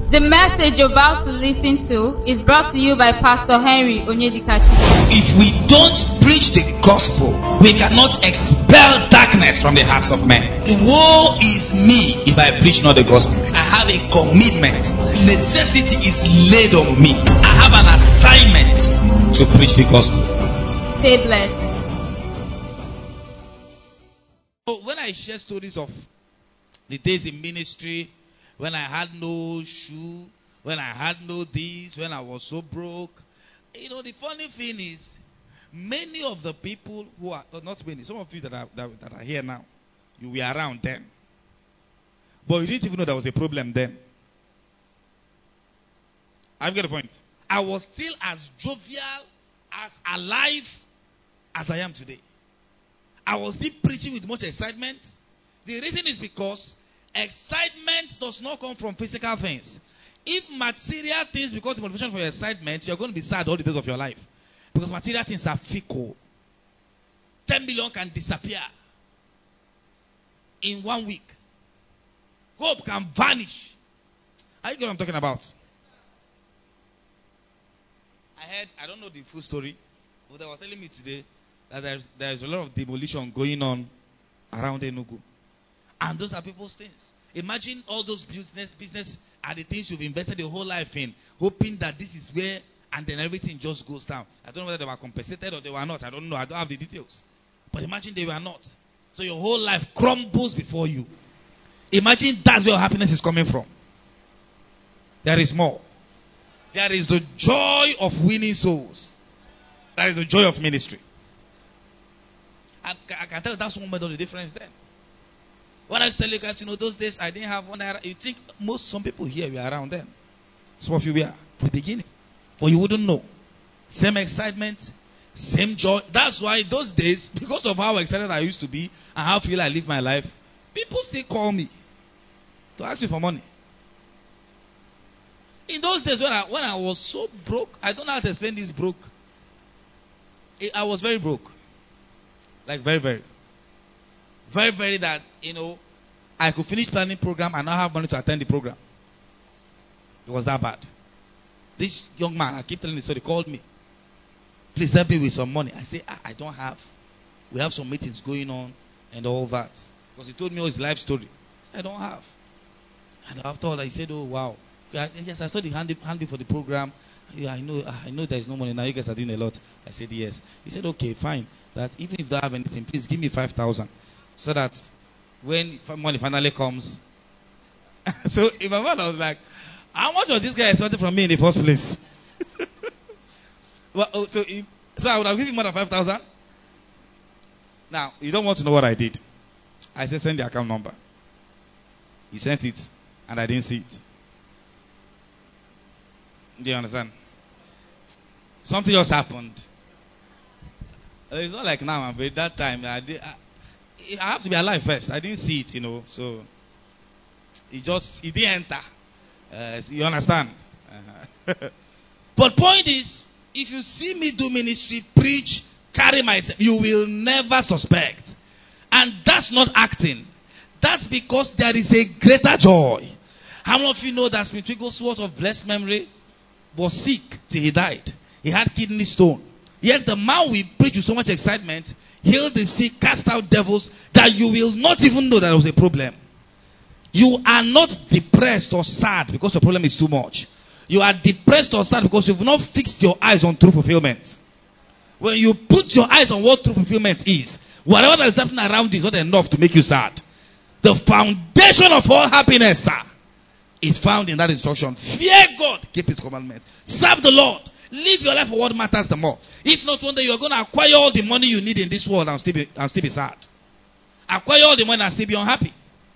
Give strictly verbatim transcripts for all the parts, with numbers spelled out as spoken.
The message you're about to listen to is brought to you by Pastor Henry Onyedikachi. If we don't preach the gospel, we cannot expel darkness from the hearts of men. Woe is me if I preach not the gospel. I have a commitment. Necessity is laid on me. I have an assignment to preach the gospel. Stay blessed. So when I share stories of the days in ministry, when I had no shoe, when I had no this, when I was so broke, you know, the funny thing is, many of the people who are, not many, some of you that are, that, that are here now, you were around then. But you didn't even know there was a problem then. I've got a point. I was still as jovial, as alive as I am today. I was still preaching with much excitement. The reason is because excitement does not come from physical things. If material things become the motivation for your excitement, you're going to be sad all the days of your life. Because material things are fickle. ten million can disappear in one week. Hope can vanish. Are you getting what I'm talking about? I heard, I don't know the full story, but they were telling me today that there's, there's a lot of demolition going on around Enugu. And those are people's things. Imagine all those business, business are the things you've invested your whole life in, hoping that this is where, and then everything just goes down. I don't know whether they were compensated or they were not. I don't know. I don't have the details. But imagine they were not. So your whole life crumbles before you. Imagine that's where your happiness is coming from. There is more. There is the joy of winning souls. That is the joy of ministry. I, I can tell you that's one made all the difference then. When I used to tell you guys, you know, those days I didn't have one naira. You think most, some people here were around then. Some of you were at the beginning. But you wouldn't know. Same excitement, same joy. That's why those days, because of how excited I used to be and how I feel I live my life, people still call me to ask me for money. In those days when I, when I was so broke, I don't know how to explain this broke. I was very broke. Like very, very. Very, very that, you know, I could finish planning program and not have money to attend the program. It was that bad. This young man, I keep telling the story, called me. Please help me with some money. I say, I, I don't have. We have some meetings going on and all that. Because he told me all his life story. I said, I don't have. And after all, he said, oh, wow. Yes, I saw the hand, hand for the program. Yeah, I know I know there is no money now. You guys are doing a lot. I said, yes. He said, okay, fine. That even if you don't have anything, please give me five thousand. So that when money finally comes. So in my mind, I was like, how much was this guy expecting from me in the first place? Well, oh, so, if, so I would have given him more than five thousand. Now, you don't want to know what I did. I said, send the account number. He sent it, and I didn't see it. Do you understand? Something just happened. It's not like now, but at that time, I, did, I, I have to be alive first. I didn't see it, you know. So, it just, it didn't enter. Uh, you understand? Uh-huh. But point is, if you see me do ministry, preach, carry myself, you will never suspect. And that's not acting. That's because there is a greater joy. How many of you know that Smith Wigglesworth of blessed memory was sick till he died? He had kidney stone. Yet the man we preach with so much excitement healed the sick, cast out devils, that you will not even know that there was a problem. You are not depressed or sad because the problem is too much. You are depressed or sad because you've not fixed your eyes on true fulfillment. When you put your eyes on what true fulfillment is, whatever that is happening around you is not enough to make you sad. The foundation of all happiness, sir, is found in that instruction. Fear God, keep his commandments, serve the Lord, live your life for what matters the more. If not, one day you are going to acquire all the money you need in this world and still be, and still be sad. Acquire all the money and still be unhappy.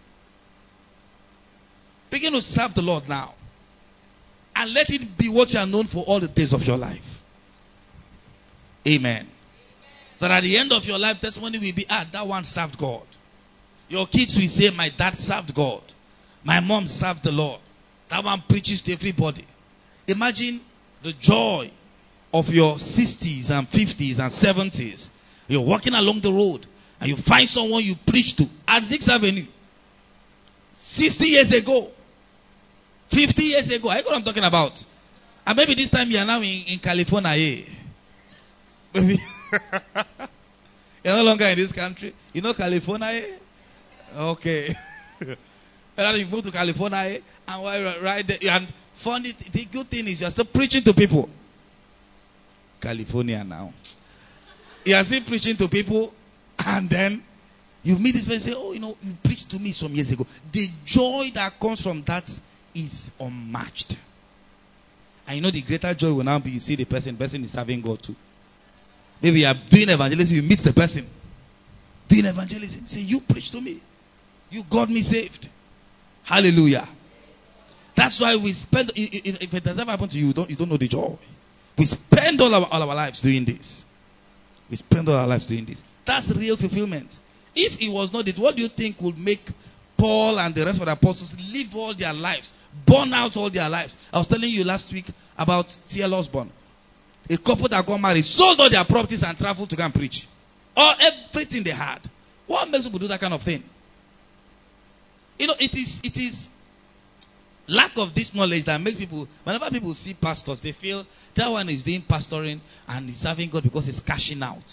Begin to serve the Lord now. And let it be what you are known for all the days of your life. Amen. So that at the end of your life, testimony will be, ah, that one served God. Your kids will say, my dad served God. My mom served the Lord. That one preaches to everybody. Imagine the joy of your sixties and fifties and seventies. You're walking along the road and you find someone you preach to at sixth Avenue. sixty years ago. fifty years ago. I know what I'm talking about. And maybe this time you are now in, in California. Eh? Maybe you're no longer in this country. You know California? Eh? Okay. And you move to California, eh? And while right there, and funny, the good thing is you're still preaching to people. California now. You are still preaching to people, and then you meet this person and say, oh, you know, you preached to me some years ago. The joy that comes from that is unmatched. And you know the greater joy will now be you see the person, the person is serving God too. Maybe you are doing evangelism, you meet the person. Doing evangelism. Say, you preached to me. You got me saved. Hallelujah. That's why we spend, if it has ever happened to you, you don't, you don't know the joy. We spend all our, all our lives doing this. We spend all our lives doing this. That's real fulfillment. If it was not it, what do you think would make Paul and the rest of the apostles live all their lives, burn out all their lives? I was telling you last week about T L Osborne. A couple that got married, sold all their properties and traveled to go and preach. Or everything they had. What makes people do that kind of thing? You know, it is it is lack of this knowledge that makes people, whenever people see pastors, they feel that one is doing pastoring and is serving God because he's cashing out.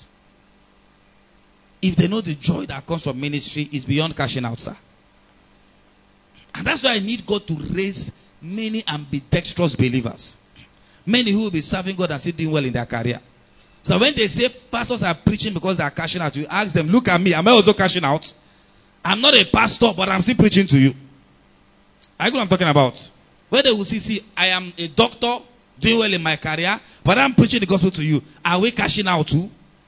If they know the joy that comes from ministry, it's beyond cashing out, sir. And that's why I need God to raise many ambidextrous believers. Many who will be serving God and still doing well in their career. So when they say pastors are preaching because they are cashing out, you ask them, look at me, am I also cashing out? I'm not a pastor, but I'm still preaching to you. I know what I'm talking about. Where they will see, see, I am a doctor, doing well in my career, but I'm preaching the gospel to you. Are we cashing out too?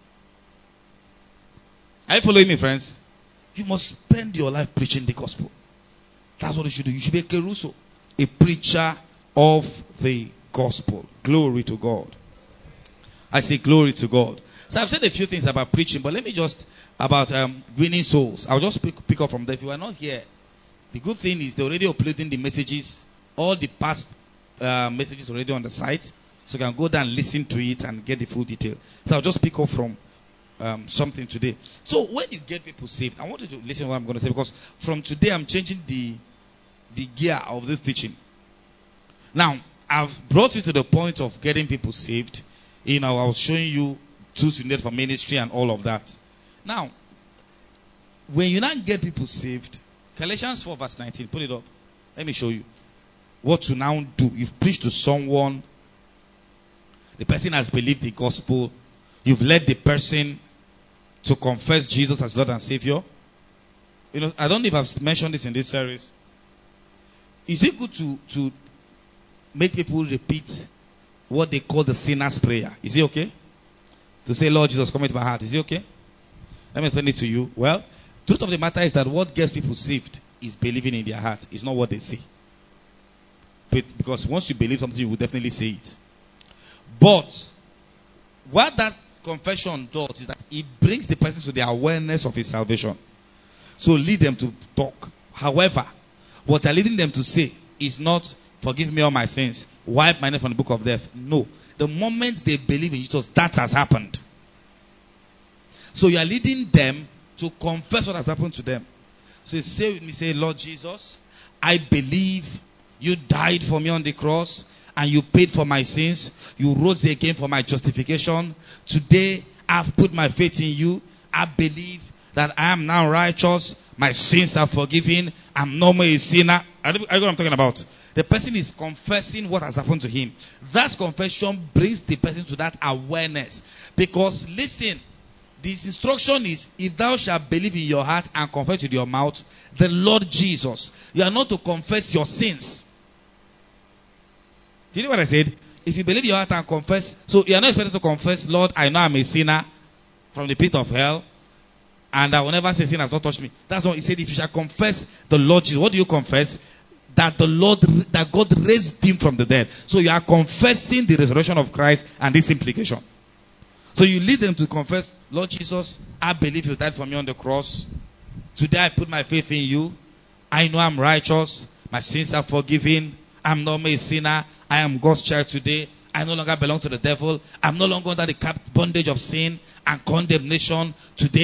Are you following me, friends? You must spend your life preaching the gospel. That's what you should do. You should be a Caruso, a preacher of the gospel. Glory to God. I say glory to God. So I've said a few things about preaching, but let me just, about um, winning souls. I'll just pick, pick up from there. If you are not here, the good thing is they're already uploading the messages, all the past uh, messages already on the site. So you can go down and listen to it and get the full detail. So I'll just pick up from um, something today. So when you get people saved, I want you to listen to what I'm going to say, because from today I'm changing the, the gear of this teaching. Now, I've brought you to the point of getting people saved. You know, I was showing you tools you need for ministry and all of that. Now, when you now get people saved, Galatians four verse nineteen, put it up. Let me show you what to now do. You've preached to someone. The person has believed the gospel. You've led the person to confess Jesus as Lord and Savior. You know, I don't know if I've mentioned this in this series. Is it good to, to make people repeat what they call the sinner's prayer? Is it okay? To say, Lord Jesus, come into my heart. Is it okay? Let me explain it to you. Well, truth of the matter is that what gets people saved is believing in their heart. It's not what they say. But because once you believe something, you will definitely say it. But what that confession does is that it brings the person to the awareness of his salvation. So lead them to talk. However, what you're leading them to say is not, forgive me all my sins, wipe my name from the book of death. No. The moment they believe in Jesus, that has happened. So you are leading them to confess what has happened to them. So you say with me, say, Lord Jesus, I believe you died for me on the cross and you paid for my sins. You rose again for my justification. Today, I've put my faith in you. I believe that I am now righteous. My sins are forgiven. I'm no more a sinner. I know what I'm talking about. The person is confessing what has happened to him. That confession brings the person to that awareness. Because, listen, this instruction is, if thou shalt believe in your heart and confess with your mouth the Lord Jesus. You are not to confess your sins. Do you know what I said? If you believe in your heart and confess, so you are not expected to confess, Lord, I know I'm a sinner from the pit of hell, and I will never say sin has not touched me. That's what he said. If you shall confess the Lord Jesus, what do you confess? That the Lord, that God raised him from the dead. So you are confessing the resurrection of Christ and this implication. So you lead them to confess, Lord Jesus, I believe you died for me on the cross. Today I put my faith in you. I know I'm righteous. My sins are forgiven. I'm no more a sinner. I am God's child today. I no longer belong to the devil. I'm no longer under the bondage of sin and condemnation. Today,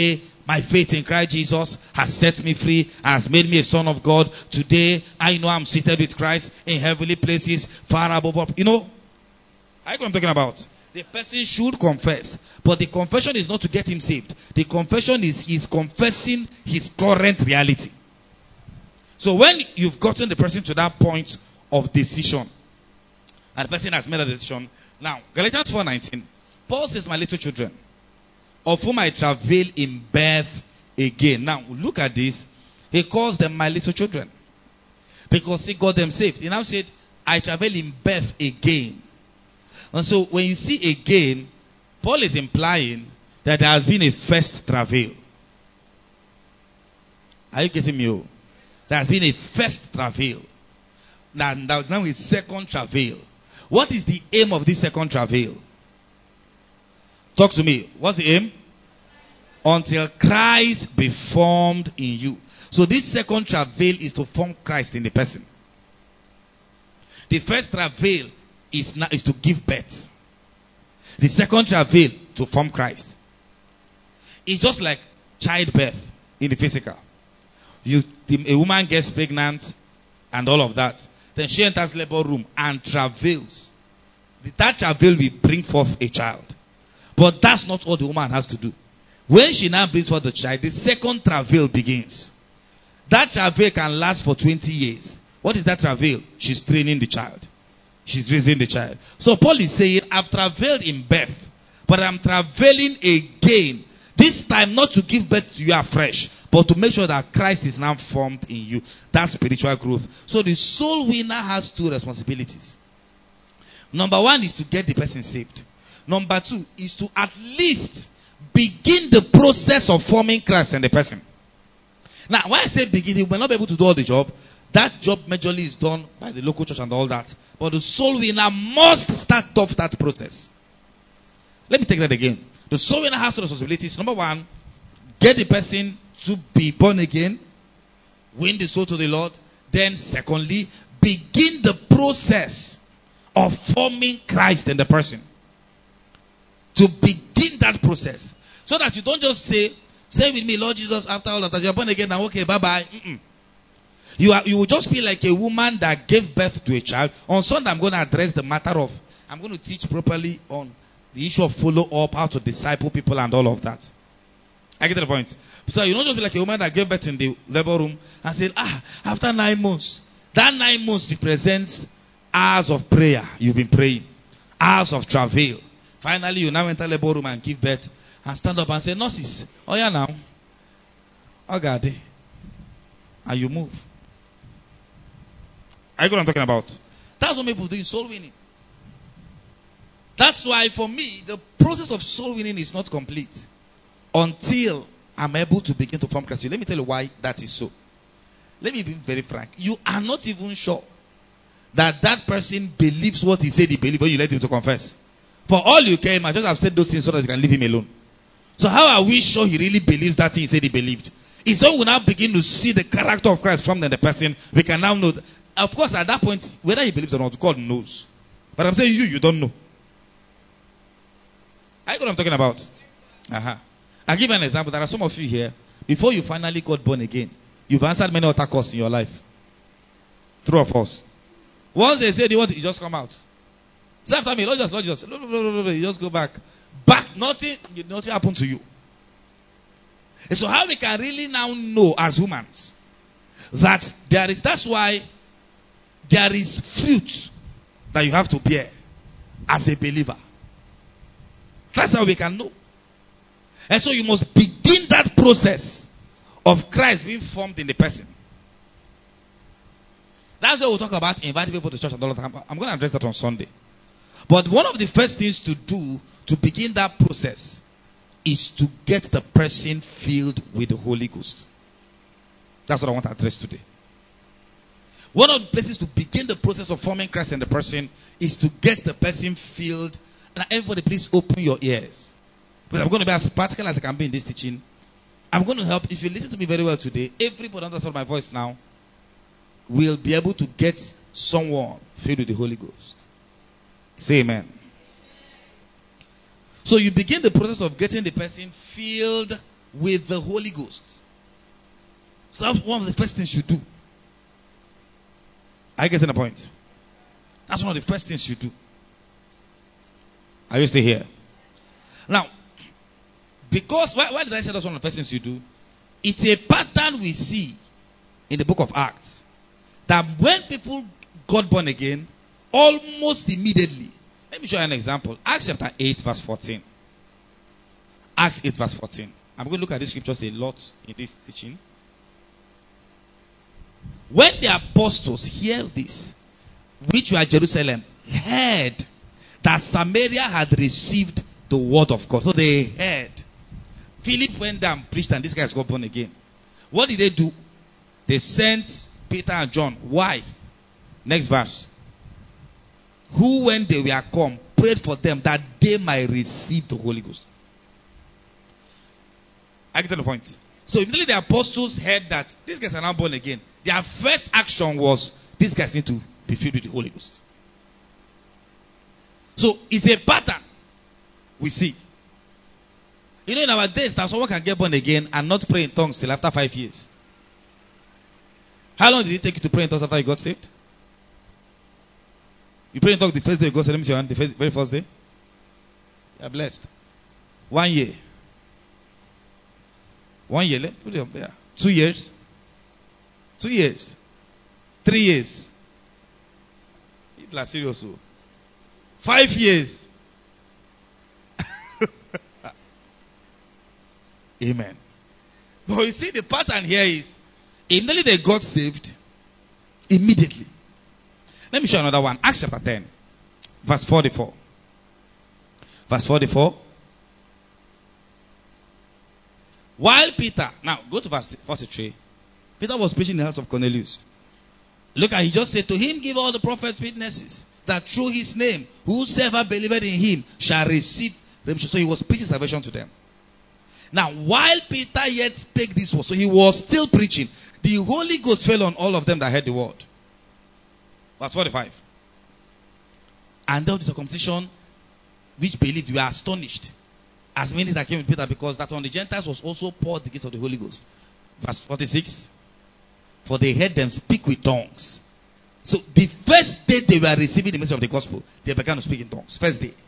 My faith in Christ Jesus has set me free, has made me a son of God. Today, I know I'm seated with Christ in heavenly places, far above all. You know, I know what I'm talking about. The person should confess, but the confession is not to get him saved. The confession is he's confessing his current reality. So when you've gotten the person to that point of decision, and the person has made a decision, now Galatians four nineteen, Paul says, my little children, of whom I travail in birth again. Now look at this. He calls them my little children because he got them saved. He now said, I travail in birth again. And so when you see again, Paul is implying that there has been a first travail. Are you getting me? There has been a first travail. Now there is now a second travail. What is the aim of this second travail? Talk to me. What's the aim? Until Christ be formed in you. So this second travail is to form Christ in the person. The first travail is, not, is to give birth. The second travail to form Christ. It's just like childbirth in the physical. You, a woman gets pregnant and all of that. Then she enters labor room and travails. That travail will bring forth a child. But that's not all the woman has to do. When she now brings forth the child, the second travail begins. That travail can last for twenty years. What is that travail? She's training the child. She's raising the child. So Paul is saying, I've travailed in birth, but I'm travailing again. This time not to give birth to you afresh, but to make sure that Christ is now formed in you. That's spiritual growth. So the soul winner has two responsibilities. Number one is to get the person saved. Number two is to at least begin the process of forming Christ in the person. Now, when I say begin, you may not be able to do all the job. That job majorly is done by the local church and all that. But the soul winner must start off that process. Let me take that again. The soul winner has two responsibilities. Number one, get the person to be born again, win the soul to the Lord. Then, secondly, begin the process of forming Christ in the person. To begin that process. So that you don't just say, say with me, Lord Jesus, after all that, you're born again now, okay, bye-bye. Mm-mm. You are, you will just be like a woman that gave birth to a child. On Sunday, I'm going to address the matter of, I'm going to teach properly on the issue of follow-up, how to disciple people and all of that. I get the point. So you don't just be like a woman that gave birth in the labor room and said, ah, after nine months, that nine months represents hours of prayer. You've been praying. Hours of travail. Finally, you now enter labor room and give birth and stand up and say, nurses, oh yeah now. Oh God. And you move. Are you know what I'm talking about? That's what people do in soul winning. That's why for me, the process of soul winning is not complete until I'm able to begin to form Christ. Let me tell you why that is so. Let me be very frank. You are not even sure that that person believes what he said he believed when you let him to confess. For all you care, I just have said those things so that you can leave him alone. So how are we sure he really believes that thing he said he believed? It's when we now begin to see the character of Christ from the person, we can now know that. Of course, at that point, whether he believes or not, God knows. But I'm saying you, you don't know. I know what I'm talking about. Uh-huh. I'll give you an example. There are some of you here, before you finally got born again, you've answered many other calls in your life. True or false? Once they say they want to, you just come out. Say after me, Lord Jesus, Lord Jesus. You just go back. Back. Nothing, nothing happened to you. And so how we can really now know as humans that there is, that's why there is fruit that you have to bear as a believer. That's how we can know. And so you must begin that process of Christ being formed in the person. That's why we'll talk about inviting people to church and all that. I'm going to address that on Sunday. But one of the first things to do to begin that process is to get the person filled with the Holy Ghost. That's what I want to address today. One of the places to begin the process of forming Christ in the person is to get the person filled. And everybody, please open your ears. But I'm going to be as practical as I can be in this teaching. I'm going to help. If you listen to me very well today, everybody under the sound of my voice now will be able to get someone filled with the Holy Ghost. Say amen. So you begin the process of getting the person filled with the Holy Ghost. So that's one of the first things you do. Are you getting the point? That's one of the first things you do. Are you still here? Now, because, why, why did I say that's one of the first things you do? It's a pattern we see in the book of Acts. That when people got born again, almost immediately. Let me show you an example. Acts chapter eight verse fourteen. Acts eight verse fourteen. I'm going to look at these scriptures a lot in this teaching. When the apostles hear this, which were at Jerusalem, heard that Samaria had received the word of God. So they heard. Philip went down and preached, and these guys got born again. What did they do? They sent Peter and John. Why? Next verse. Who, when they were come, prayed for them that they might receive the Holy Ghost. I get to the point. So immediately the apostles heard that these guys are now born again. Their first action was, these guys need to be filled with the Holy Ghost. So it's a pattern we see. You know, in our days, that someone can get born again and not pray in tongues till after five years. How long did it take you to pray in tongues after you got saved? You pray in tongues the first day you got saved. Let me see your hand. The first, very first day. You are blessed. One year. One year. Let put it up there. Two years. Two years. Three years. People are serious. So. Five years. Amen. But you see, the pattern here is immediately they got saved. Immediately. Let me show you another one. Acts chapter ten, verse forty-four. Verse forty-four. While Peter, now go to verse forty-three. Peter was preaching in the house of Cornelius. Look at, he just said, to him give all the prophets witnesses that through his name, whosoever believeth in him shall receive redemption. So he was preaching salvation to them. Now, while Peter yet spake this word, so he was still preaching, the Holy Ghost fell on all of them that heard the word. Verse forty-five. And there was the circumcision which believed, were astonished, as many that came with Peter, because that on the Gentiles was also poured the gift of the Holy Ghost. Verse forty-six. For they heard them speak with tongues. So the first day they were receiving the message of the gospel, they began to speak in tongues. First day.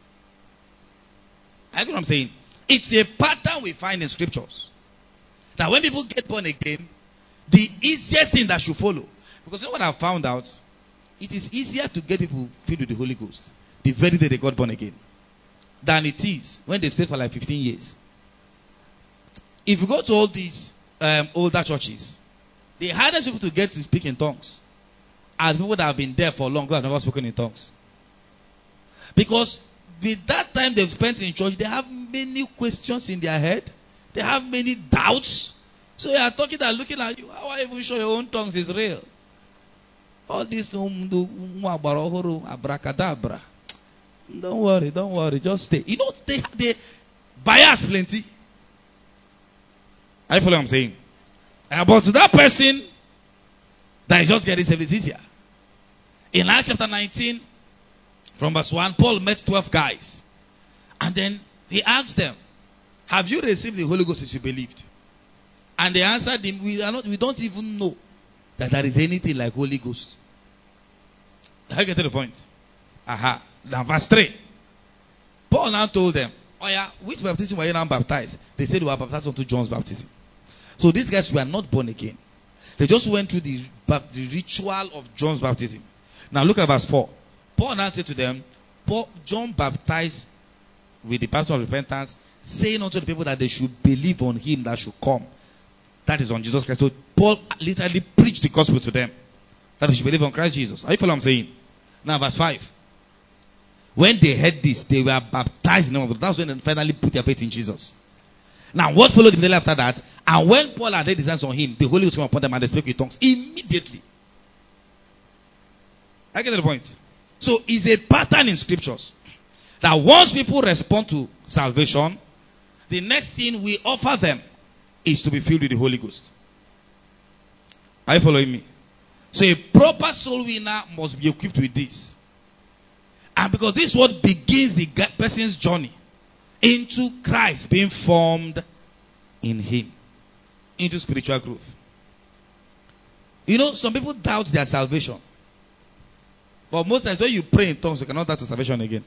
I get what I'm saying? It's a pattern we find in scriptures. That when people get born again, the easiest thing that should follow. Because you know what I found out? It is easier to get people filled with the Holy Ghost the very day they got born again than it is when they've stayed for like fifteen years. If you go to all these um, older churches, the hardest people to get to speak in tongues are the people that have been there for long who have never spoken in tongues. Because with that time they've spent in church, they have many questions in their head. They have many doubts. So they are talking and looking at you. How are you even sure your own tongues is real? All this abracadabra. Don't worry, don't worry, just stay. You know, they, they bias plenty. Are you following what I'm saying? Uh, but to that person that is just getting saved, it's easier. In Acts chapter nineteen, from verse one, Paul met twelve guys. And then he asked them, have you received the Holy Ghost as you believed? And they answered him, we, are not, we don't even know that there is anything like Holy Ghost. I get to the point. Aha. Now verse three. Paul now told them, oh yeah, which baptism were you now baptized? They said they were baptized unto John's baptism. So these guys were not born again. They just went through the, the ritual of John's baptism. Now look at verse four. Paul now said to them, Paul, John baptized with the baptism of repentance, saying unto the people that they should believe on him that should come. That is on Jesus Christ. So Paul literally preached the gospel to them, that they should believe on Christ Jesus. Are you following what I'm saying? Now verse five. When they heard this, they were baptized in the name of God. That's when they finally put their faith in Jesus. Now what followed immediately after that? And when Paul had laid his hands on him, the Holy Ghost came upon them and they spoke with tongues immediately. I get the point. So it's a pattern in scriptures that once people respond to salvation, the next thing we offer them is to be filled with the Holy Ghost. Are you following me? So a proper soul winner must be equipped with this. And because this is what begins the person's journey into Christ being formed in Him into spiritual growth. You know, some people doubt their salvation. But most times when you pray in tongues, you cannot doubt your salvation again.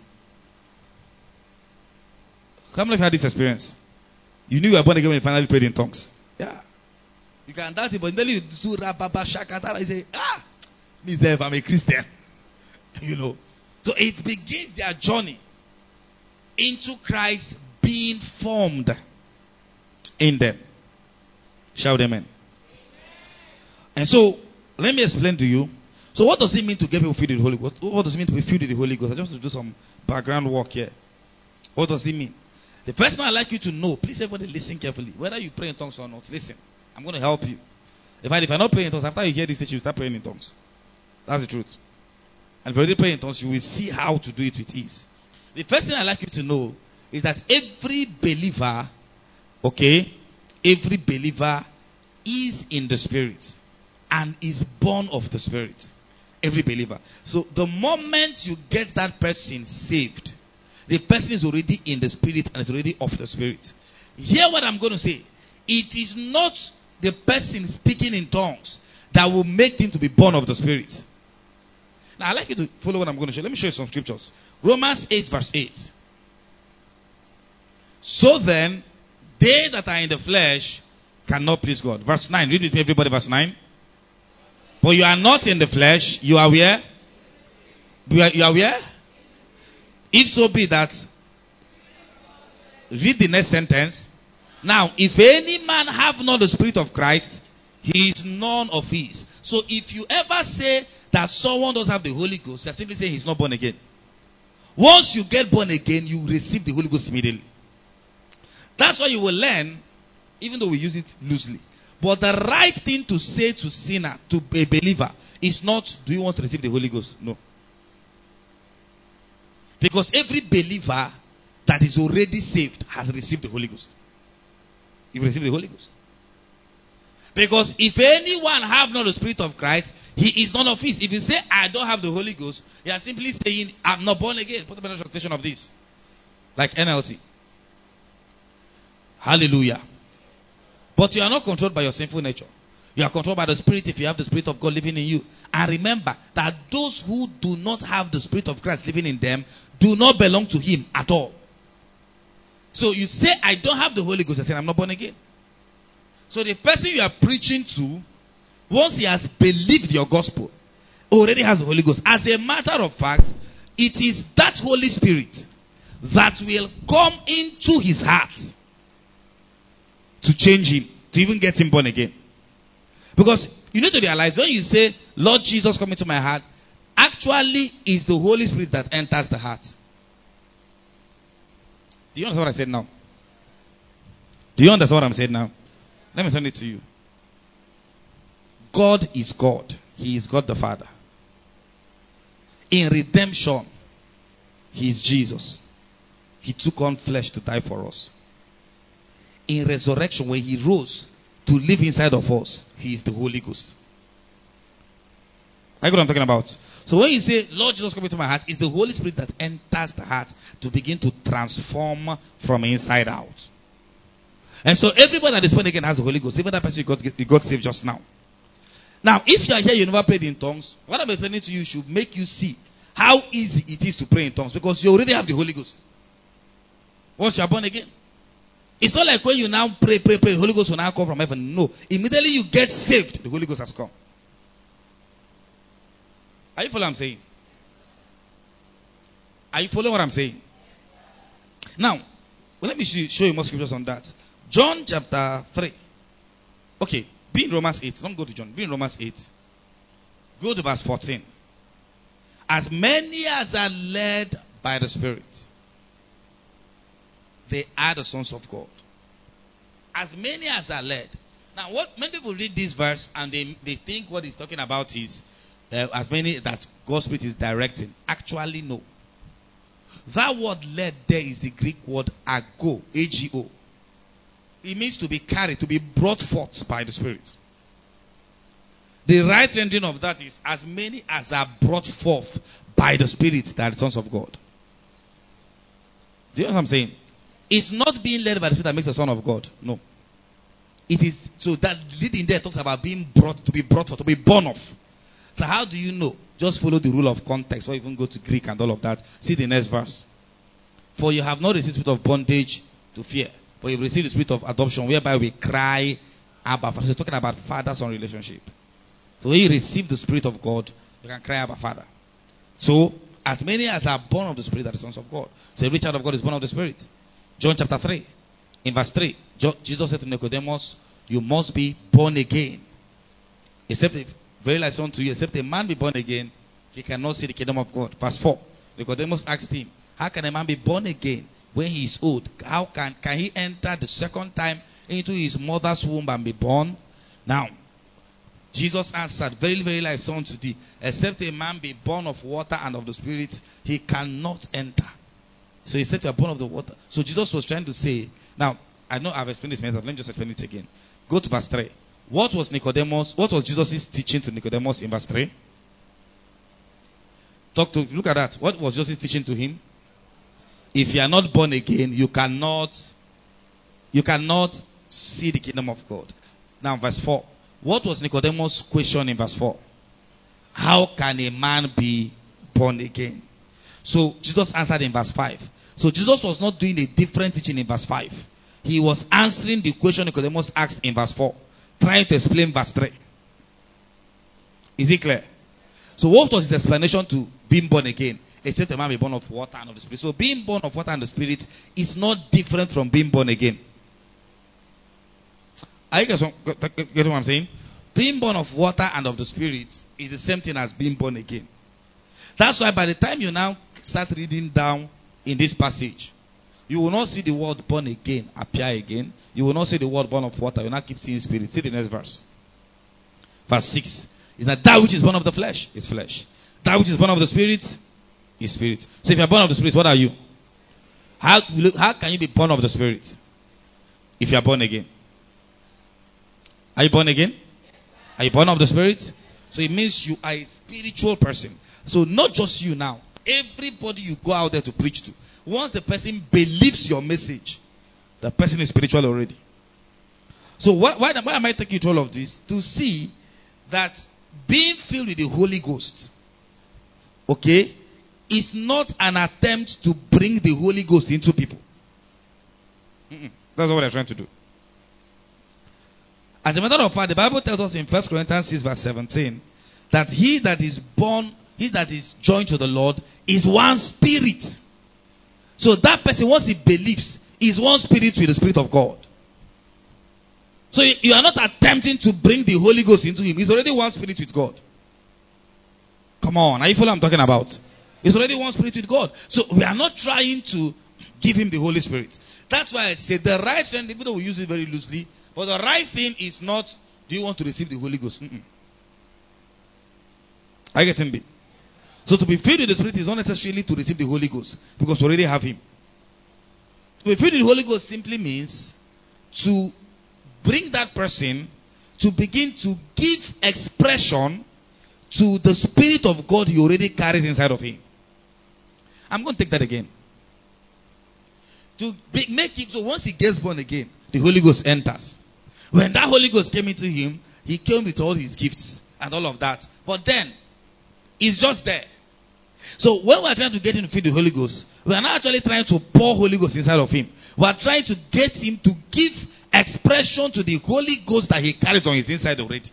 How many of you had this experience? You knew you were born again when you finally prayed in tongues. Yeah. You can doubt it, but then you do rababa shakata, you say, ah, me self, I'm a Christian. You know. So it begins their journey into Christ being formed in them. Shout amen. And so, let me explain to you. So what does it mean to get people filled with the Holy Ghost? What does it mean to be filled with the Holy Ghost? I just want to do some background work here. What does it mean? The first thing I'd like you to know, please everybody listen carefully. Whether you pray in tongues or not, listen. I'm going to help you. In fact, if you're not praying in tongues, after you hear this, you start praying in tongues. That's the truth. And if you're already praying in tongues, you will see how to do it with ease. The first thing I'd like you to know is that every believer, okay, every believer is in the Spirit and is born of the Spirit. Every believer. So the moment you get that person saved, the person is already in the Spirit and is already of the Spirit. Hear what I'm going to say. It is not the person speaking in tongues that will make him to be born of the Spirit. Now I'd like you to follow what I'm going to show. Let me show you some scriptures. Romans eight verse eight. So then, they that are in the flesh cannot please God. Verse nine. Read with me everybody, verse nine. But you are not in the flesh. You are where? You are, you are where? If so be that. Read the next sentence. Now, if any man have not the Spirit of Christ, he is none of his. So if you ever say that someone does have the Holy Ghost, you're simply saying he's not born again. Once you get born again, you receive the Holy Ghost immediately. That's why you will learn, even though we use it loosely. But the right thing to say to sinner, to a believer, is not, do you want to receive the Holy Ghost? No. Because every believer that is already saved has received the Holy Ghost. You've received the Holy Ghost. Because if anyone have not the Spirit of Christ, he is none of his. If you say, I don't have the Holy Ghost, you are simply saying, I'm not born again. Put a better translation of this. Like N L T. Hallelujah. But you are not controlled by your sinful nature. You are controlled by the Spirit if you have the Spirit of God living in you. And remember that those who do not have the Spirit of Christ living in them do not belong to Him at all. So you say, I don't have the Holy Ghost. I say, I'm not born again. So the person you are preaching to, once he has believed your gospel, already has the Holy Ghost. As a matter of fact, it is that Holy Spirit that will come into his heart to change him, to even get him born again. Because you need to realize, when you say, Lord Jesus, come into my heart, actually is the Holy Spirit that enters the heart. Do you understand what I said now? Do you understand what I'm saying now? Let me send it to you. God is God. He is God the Father. In redemption, He is Jesus. He took on flesh to die for us. In resurrection, when He rose to live inside of us, He is the Holy Ghost. I know what I'm talking about. So when you say, Lord Jesus, come into my heart, it's the Holy Spirit that enters the heart to begin to transform from inside out. And so everybody that is born again has the Holy Ghost. Even that person you got, you got saved just now. Now, if you are here, you never prayed in tongues, what I'm explaining to you should make you see how easy it is to pray in tongues, because you already have the Holy Ghost. Once you are born again. It's not like when you now pray, pray, pray, the Holy Ghost will now come from heaven. No. Immediately you get saved, the Holy Ghost has come. Are you following what I'm saying? Are you following what I'm saying? Now, well, let me show you more scriptures on that. John chapter three. Okay, be in Romans eight. Don't go to John. Be in Romans eight. Go to verse fourteen. As many as are led by the Spirit, they are the sons of God. As many as are led. Now, what many people read this verse and they, they think what he's talking about is uh, as many that God's Spirit is directing. Actually, no. That word led there is the Greek word ago, A G O. It means to be carried, to be brought forth by the Spirit. The right rendering of that is as many as are brought forth by the Spirit, that are the sons of God. Do you know what I'm saying? It's not being led by the Spirit that makes a son of God. No. It is so that leading there talks about being brought, to be brought, to be born of. So how do you know? Just follow the rule of context, or even go to Greek and all of that. See the next verse. For you have not received the spirit of bondage to fear, but you've received the spirit of adoption, whereby we cry, Abba Father. So it's talking about father-son relationship. So when you receive the Spirit of God, you can cry, Abba Father. So, as many as are born of the Spirit are the sons of God. So every child of God is born of the Spirit. John chapter three, in verse three, Jesus said to Nicodemus, you must be born again. Except, if, very like unto you, except a man be born again, he cannot see the kingdom of God. Verse four, Nicodemus asked him, how can a man be born again when he is old? How can, can he enter the second time into his mother's womb and be born? Now, Jesus answered, very, very like son to thee, except a man be born of water and of the Spirit, he cannot enter. So he said you are born of the water. So Jesus was trying to say, now, I know I've explained this method, let me just explain it again. Go to verse three. What was Nicodemus, what was Jesus' teaching to Nicodemus in verse three? Talk to, look at that. What was Jesus teaching to him? If you are not born again, you cannot, you cannot see the kingdom of God. Now, verse four. What was Nicodemus' question in verse four? How can a man be born again? So, Jesus answered in verse five. So, Jesus was not doing a different teaching in verse five. He was answering the question Nicodemus asked in verse four, trying to explain verse three. Is it clear? So, what was his explanation to being born again? Except a man be born of water and of the Spirit. So, being born of water and the Spirit is not different from being born again. Are you guys get what I'm saying? Being born of water and of the Spirit is the same thing as being born again. That's why by the time you now start reading down in this passage, you will not see the word born again appear again. You will not see the word born of water. You will not keep seeing Spirit. See the next verse. Verse six. Is that that which is born of the flesh is flesh. That which is born of the Spirit is Spirit. So if you are born of the Spirit, what are you? How, how can you be born of the Spirit if you are born again? Are you born again? Are you born of the Spirit? So it means you are a spiritual person. So not just you now. Everybody you go out there to preach to. Once the person believes your message, the person is spiritual already. So why, why, why am I taking you through all of this? To see that being filled with the Holy Ghost, okay, is not an attempt to bring the Holy Ghost into people. Mm-mm. That's what I'm trying to do. As a matter of fact, the Bible tells us in First Corinthians six verse seventeen that he that is born, he that is joined to the Lord is one spirit. So that person, once he believes, is one spirit with the Spirit of God. So you are not attempting to bring the Holy Ghost into him. He's already one spirit with God. Come on, are you following what I'm talking about? He's already one spirit with God. So we are not trying to give him the Holy Spirit. That's why I said the right thing, even though we use it very loosely, but the right thing is not, do you want to receive the Holy Ghost? Mm-mm. Are you getting me? So to be filled with the Spirit is not necessarily to receive the Holy Ghost, because we already have him. To be filled with the Holy Ghost simply means to bring that person to begin to give expression to the Spirit of God he already carries inside of him. I'm going to take that again. To be, make it so once he gets born again, the Holy Ghost enters. When that Holy Ghost came into him, he came with all his gifts and all of that. But then, it's just there. So when we are trying to get him to feed the Holy Ghost, we are not actually trying to pour Holy Ghost inside of him. We are trying to get him to give expression to the Holy Ghost that he carries on his inside already.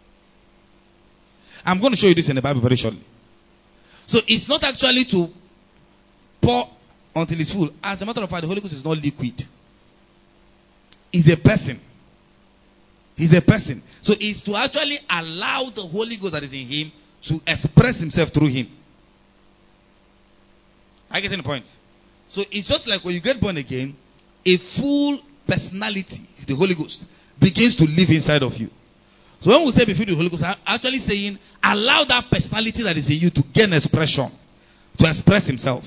I'm going to show you this in the Bible very shortly. So it's not actually to pour until it's full. As a matter of fact, the Holy Ghost is not liquid. He's a person. He's a person. So it's to actually allow the Holy Ghost that is in him to express himself through him. Are you getting the point? So it's just like when you get born again, a full personality, the Holy Ghost, begins to live inside of you. So when we say before the Holy Ghost, I'm actually saying allow that personality that is in you to gain expression, to express himself.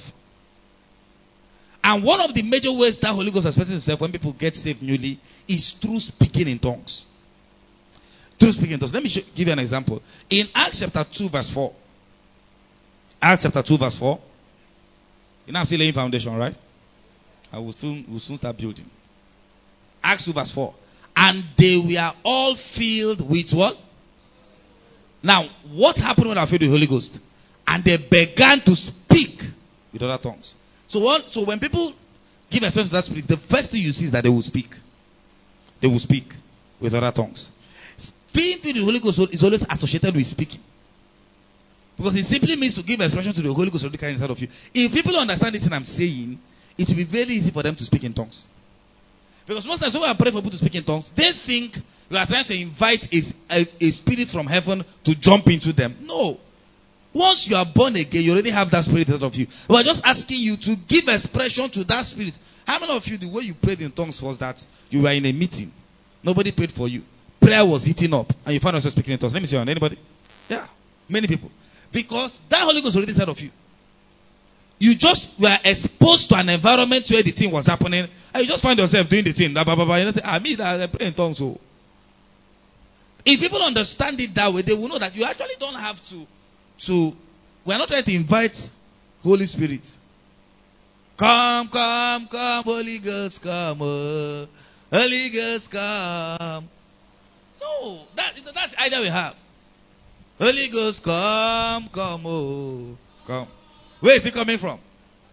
And one of the major ways that Holy Ghost expresses himself when people get saved newly is through speaking in tongues. Through speaking in tongues. Let me show, give you an example. In Acts chapter two verse four. Acts chapter two verse four. You know I'm still laying foundation, right? I will soon, will soon start building. Acts two verse four. And they were all filled with what? Now, what happened when they were filled with the Holy Ghost? And they began to speak with other tongues. So what? So when people give expression to that spirit, the first thing you see is that they will speak. They will speak with other tongues. Being filled with the Holy Ghost is always associated with speaking. Because it simply means to give expression to the Holy Ghost already carrying inside of you. If people understand this thing I'm saying, it will be very easy for them to speak in tongues. Because most times when we are praying for people to speak in tongues, they think we are trying to invite a, a, a spirit from heaven to jump into them. No. Once you are born again, you already have that spirit inside of you. We are just asking you to give expression to that spirit. How many of you, the way you prayed in tongues was that you were in a meeting. Nobody prayed for you. Prayer was heating up. And you found yourself speaking in tongues. Let me see on anybody. Yeah. Many people. Because that Holy Ghost is already inside of you. You just were exposed to an environment where the thing was happening. And you just find yourself doing the thing. Blah, blah, blah, blah. You say, I mean, I pray in tongues. So. If people understand it that way, they will know that you actually don't have to. to we're not trying to invite Holy Spirit. Come, come, come, Holy Ghost, come. Oh. Holy Ghost, come. No, that, that's the idea we have. Holy Ghost, come, come, oh, come. Where is it coming from?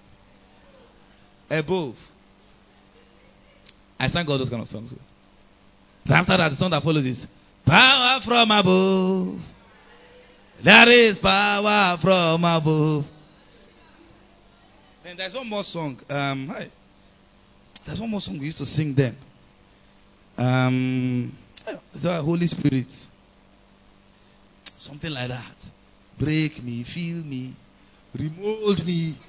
Above. I sang all those kind of songs. After that, the song that follows is power from above. There is power from above. Then there's one more song. Um, hi. There's one more song we used to sing then. Um, it's the Holy Spirit. Something like that. Break me, fill me, remold me.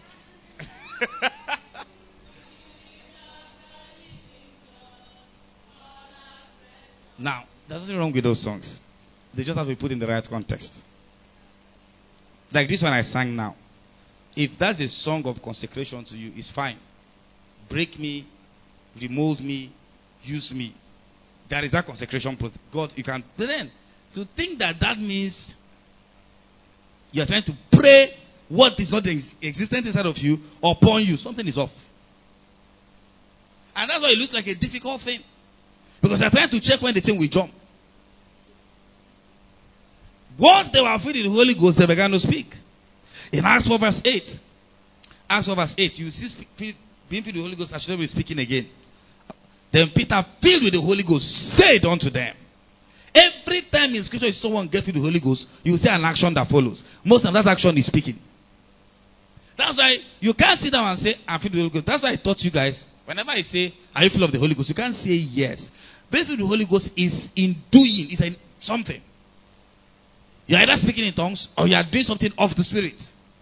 Now, there's nothing wrong with those songs. They just have to be put in the right context. Like this one I sang now. If that's a song of consecration to you, it's fine. Break me, remold me, use me. There is that consecration process. God, you can. But then, to think that that means you are trying to pray what is not ex- existent inside of you upon you, something is off. And that's why it looks like a difficult thing. Because they're trying to check when the thing will jump. Once they were filled with the Holy Ghost, they began to speak. In Acts four verse eight, Acts four verse eight, you see speak, being filled with the Holy Ghost, actually speaking again. Then Peter, filled with the Holy Ghost, said unto them. Every time in scripture someone gets filled with the Holy Ghost, you will see an action that follows. Most of that action is speaking. That's why you can't sit down and say, I'm filled with the Holy Ghost. That's why I taught you guys, whenever I say, are you full of the Holy Ghost? You can't say yes. Being filled with the Holy Ghost is in doing, it's in something. You're either speaking in tongues or you are doing something of the Spirit.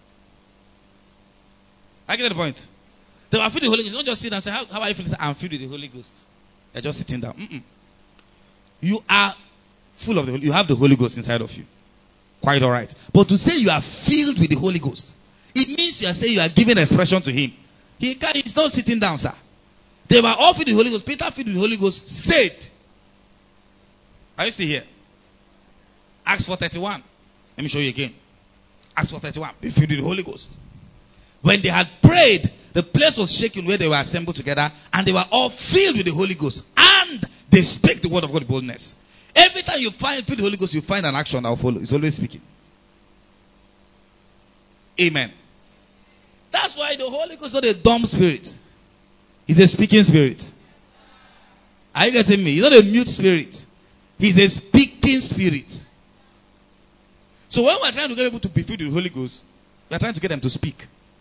I get the point. They are filled with the Holy Ghost. You don't just sit and say, how, how are you feeling? I'm filled with the Holy Ghost. You're just sitting down. Mm-mm. You are full of the Holy Ghost. You have the Holy Ghost inside of you. Quite alright. But to say you are filled with the Holy Ghost, it means you are saying you are giving expression to Him. He can, he's not sitting down, sir. They were all filled with the Holy Ghost. Peter, filled with the Holy Ghost, said. Are you still here? Acts four thirty-one. Let me show you again. Acts four thirty-one. Be filled with the Holy Ghost. When they had prayed, the place was shaken where they were assembled together, and they were all filled with the Holy Ghost, and they spake the word of God with boldness. Every time you find filled with the Holy Ghost, you find an action that will follow. It's always speaking. Amen. That's why the Holy Ghost is not a dumb spirit. He's a speaking spirit. Are you getting me? He's not a mute spirit. He's a speaking spirit. So when we're trying to get people to be filled with the Holy Ghost, we're trying to get them to speak.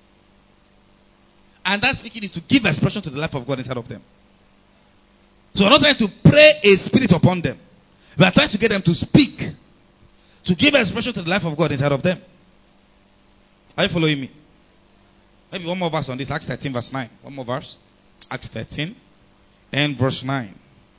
And that speaking is to give expression to the life of God inside of them. So we're not trying to pray a spirit upon them. We are trying to get them to speak. To give expression to the life of God inside of them. Are you following me? Maybe one more verse on this. Acts thirteen verse nine. One more verse. Acts thirteen and verse nine.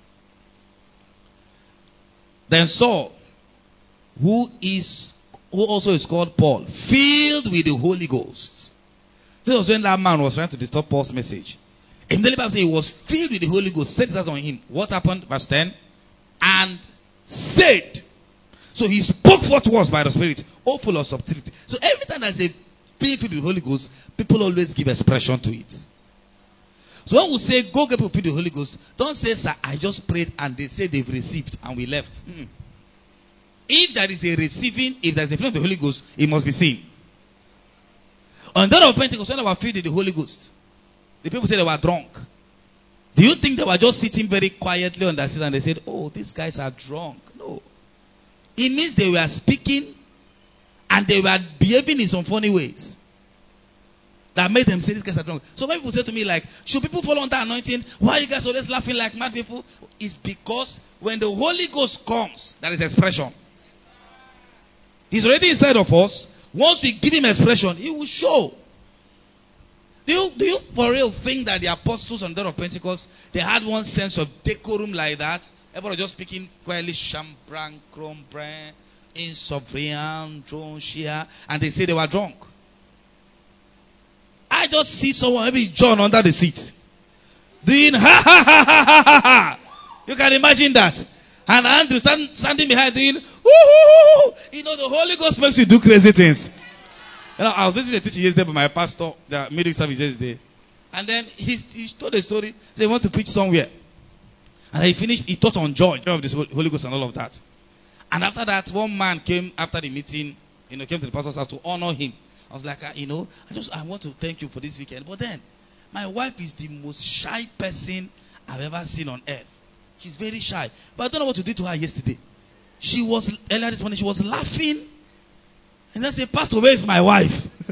Then Saul, who is who also is called Paul, filled with the Holy Ghost. This was when that man was trying to disturb Paul's message. And the Bible says he was filled with the Holy Ghost, set his eyes on him. What happened? Verse ten. And said. So he spoke forth words by the Spirit, all full of subtlety. So every time there's a being filled with the Holy Ghost, people always give expression to it. So when we say go get people filled with the Holy Ghost, don't say, sir, I just prayed and they say they've received and we left. Mm. If there is a receiving, if there is a filling of the Holy Ghost, it must be seen. On the day of Pentecost, when they were filled with the Holy Ghost, the people said they were drunk. Do you think they were just sitting very quietly on their seat and they said, oh, these guys are drunk? No. It means they were speaking and they were behaving in some funny ways that made them say these guys are drunk. So when people say to me like, should people follow on that anointing? Why are you guys always laughing like mad people? It's because when the Holy Ghost comes, there is expression. He's already inside of us. Once we give him expression, he will show. Do you, do you for real think that the apostles on the day of Pentecost, they had one sense of decorum like that? Everybody just speaking quietly, Shambran, Krombran, Insovrian, Dronshia, and they say they were drunk. I just see someone, maybe John under the seat, doing ha ha ha ha ha ha ha. You can imagine that. And Andrew stand, standing behind doing woo. You know, the Holy Ghost makes you do crazy things. You know, I was listening to a teaching yesterday by my pastor, the meeting service yesterday. And then he, he told a story. So he wants to preach somewhere. And he finished, he taught on joy, joy of the Holy Ghost and all of that. And after that, one man came after the meeting, you know, came to the pastor's house to honor him. I was like, you know, I just, I want to thank you for this weekend. But then, my wife is the most shy person I've ever seen on earth. She's very shy. But I don't know what to do to her yesterday. She was, earlier this morning, she was laughing. And I said, Pastor, where is my wife?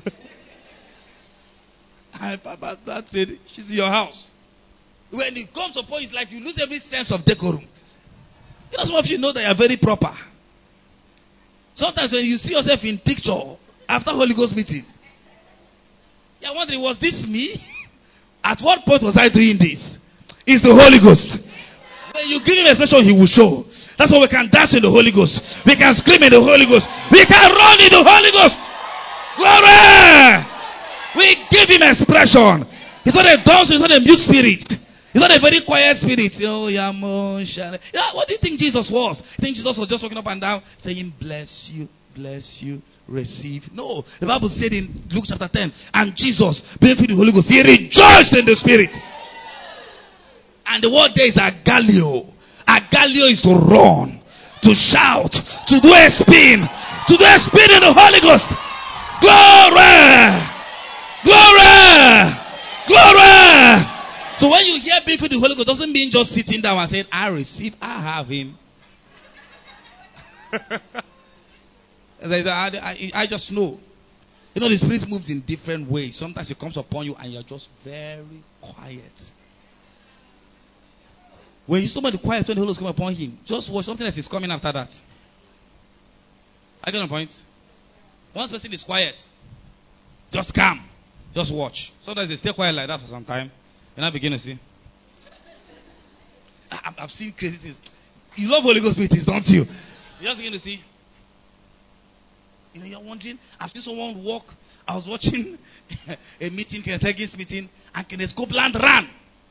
And Papa Dad said, she's in your house. When it comes upon you, it's like you lose every sense of decorum. You know, some of you know that you are very proper. Sometimes when you see yourself in picture after Holy Ghost meeting, you're wondering, was this me? At what point was I doing this? It's the Holy Ghost. When you give him expression, he will show. That's why we can dance in the Holy Ghost. We can scream in the Holy Ghost. We can run in the Holy Ghost. Glory! We give him expression. It's not a dance, it's not a mute spirit. It's not a very quiet spirit. You know, yeah, what do you think Jesus was? You think Jesus was just walking up and down saying, bless you, bless you, receive? No. The Bible said in Luke chapter ten, and Jesus, being filled with the Holy Ghost, he rejoiced in the spirit. And the word there is agalio. Agalio is to run, to shout, to do a spin, to do a spin in the Holy Ghost. Glory! Glory! Glory! So when you hear being filled with the Holy Ghost, doesn't mean just sitting down and saying, I receive, I have him. I, I, I just know. You know, the Spirit moves in different ways. Sometimes it comes upon you and you're just very quiet. When you somebody quiet when the Holy Ghost comes upon him, just watch, something else is coming after that. I get a point. Once person is quiet, just calm. Just watch. Sometimes they stay quiet like that for some time. And I begin to see. I, I've seen crazy things. You love Holy Ghost meetings, don't you? You just begin to see. You know, you're wondering. I've seen someone walk. I was watching a meeting, Kenneth Hagin's meeting, and Kenneth Copeland ran.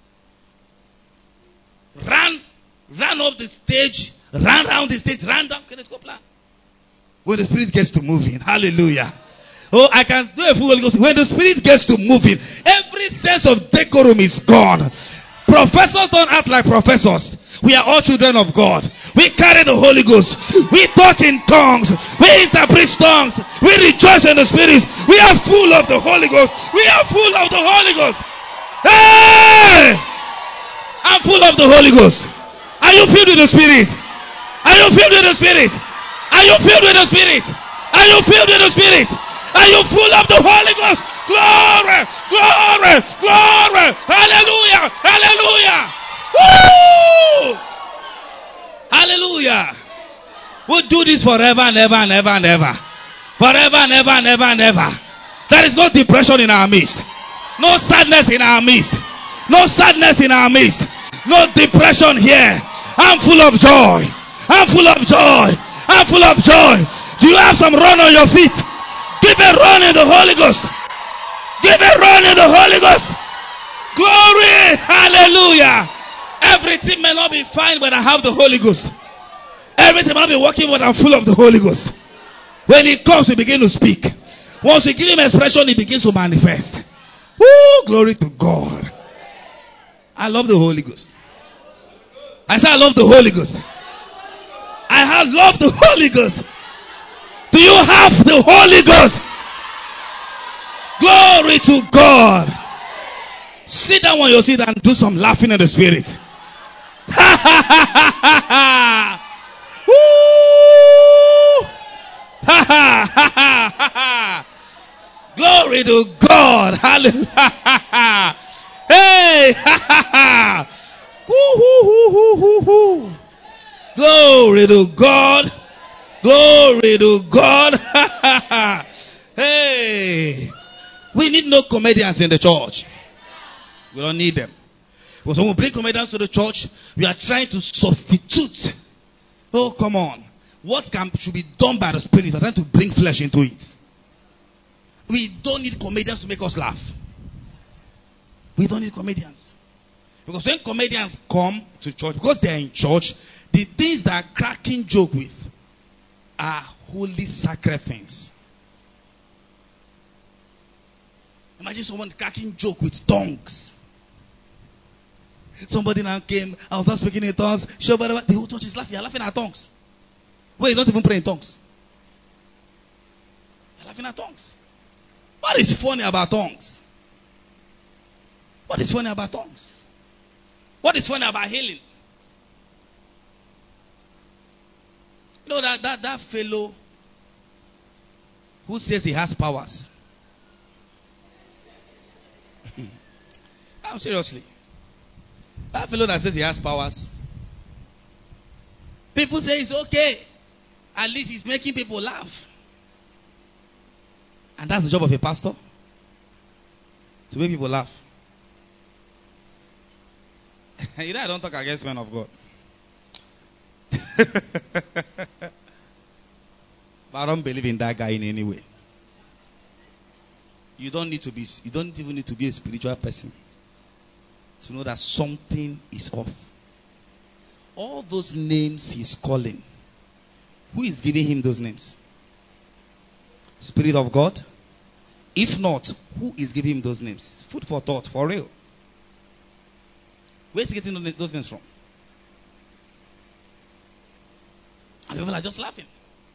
Ran, ran up the stage, ran around the stage, ran down Kenneth Copeland. When the Spirit gets to moving, hallelujah. Oh, I can do a full Holy Ghost. When the Spirit gets to moving, every sense of decorum is gone. Professors don't act like professors. We are all children of God. We carry the Holy Ghost. We talk in tongues. We interpret tongues. We rejoice in the Spirit. We are full of the Holy Ghost. We are full of the Holy Ghost. Hey! I'm full of the Holy Ghost. Are you filled with the Spirit? Are you filled with the Spirit? Are you filled with the Spirit? Are you filled with the Spirit? Are you full of the Holy Ghost? Glory! Glory! Glory! Hallelujah! Hallelujah! Woo! Hallelujah! We'll do this forever and ever and ever and ever. Forever and ever and ever and ever. There is no depression in our midst. No sadness in our midst. No sadness in our midst. No depression here. I'm full of joy. I'm full of joy. I'm full of joy. Do you have some run on your feet? Give a run in the Holy Ghost. Give a run in the Holy Ghost. Glory. Hallelujah. Everything may not be fine when I have the Holy Ghost. Everything may not be working when I'm full of the Holy Ghost. When He comes, we begin to speak. Once we give Him expression, He begins to manifest. Woo, glory to God. I love the Holy Ghost. I said I love the Holy Ghost. I have loved the Holy Ghost. Do you have the Holy Ghost? Glory to God. Sit down on your seat and do some laughing in the spirit. Ha ha ha ha ha. Woo! Ha ha ha ha ha. Glory to God. Hallelujah. Hey! Ha ha ha. Woo hoo hoo hoo hoo hoo. Glory to God. Glory to God. Hey. We need no comedians in the church. We don't need them. Because when we bring comedians to the church, we are trying to substitute. Oh, come on. What can should be done by the Spirit? We are trying to bring flesh into it. We don't need comedians to make us laugh. We don't need comedians. Because when comedians come to church, because they are in church, the things that are cracking joke with are holy sacred things. Imagine someone cracking joke with tongues. Somebody now came, I was not speaking in tongues. The whole church is laughing. You're laughing at tongues. Wait, you don't even pray in tongues. You're laughing at tongues. What is funny about tongues? What is funny about tongues? What is funny about healing? You know that, that, that fellow who says he has powers. I'm seriously. That fellow that says he has powers. People say it's okay. At least he's making people laugh. And that's the job of a pastor. To make people laugh. You know I don't talk against men of God. But I don't believe in that guy in any way. You don't need to be, you don't even need to be a spiritual person to know that something is off. All those names he's calling, who is giving him those names? Spirit of God? If not, who is giving him those names? Food for thought, for real. Where's he getting those names from? And people are just laughing.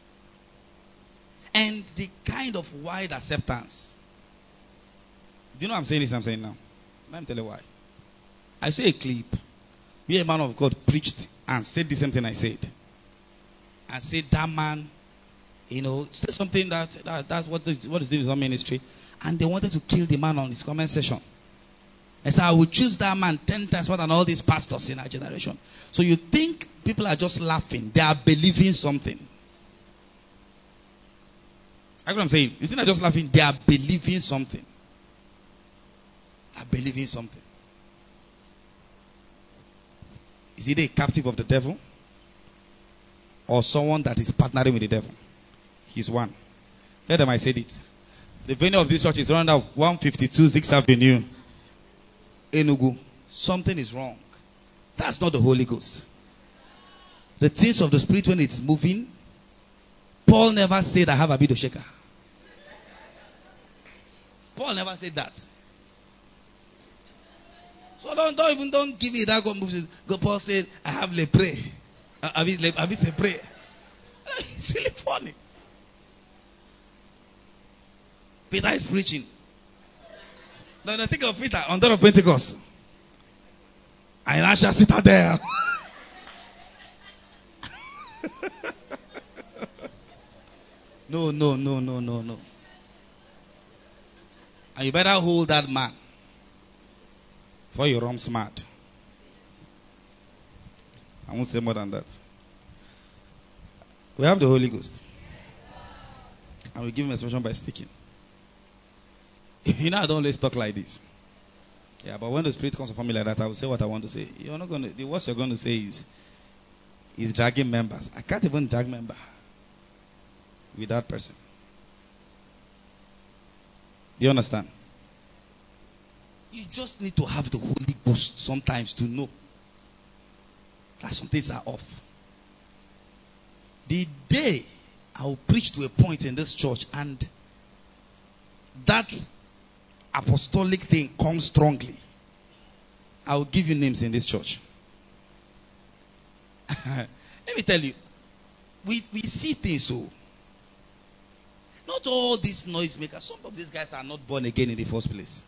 And the kind of wide acceptance. Do you know what I'm saying this I'm saying now? Let me tell you why. I saw a clip where a man of God preached and said the same thing I said. And said that man, you know, said something that, that that's what, the, what is doing in his own ministry. And they wanted to kill the man on his comment section. I said, I will choose that man ten times more than all these pastors in our generation. So you think people are just laughing. They are believing something. That's what I'm saying. You think they're just laughing. They are believing something. They are believing something. Is either a captive of the devil or someone that is partnering with the devil. He's one. Let them I said it. The venue of this church is around one fifty-two sixth Avenue, Enugu. Something is wrong. That's not the Holy Ghost. The things of the Spirit when it's moving, Paul never said I have a bit of shaker. Paul never said that. So don't, don't even don't give me that God. Paul said I have lepre. I mean lepre. It's really funny. Peter is preaching. No, no, think of Peter on the day of Pentecost. And I shall sit there. No, no, no, no, no, no. And you better hold that man before you run smart. I won't say more than that. We have the Holy Ghost. And we give him expression by speaking. You know, I don't always talk like this. Yeah, but when the Spirit comes upon me like that, I will say what I want to say. You're not going to, the worst you're going to say is, is dragging members. I can't even drag member with that person. Do you understand? You just need to have the Holy Ghost sometimes to know that some things are off. The day I will preach to a point in this church and that apostolic thing comes strongly, I will give you names in this church. Let me tell you, we, we see things so. Not all these noisemakers. Some of these guys are not born again in the first place.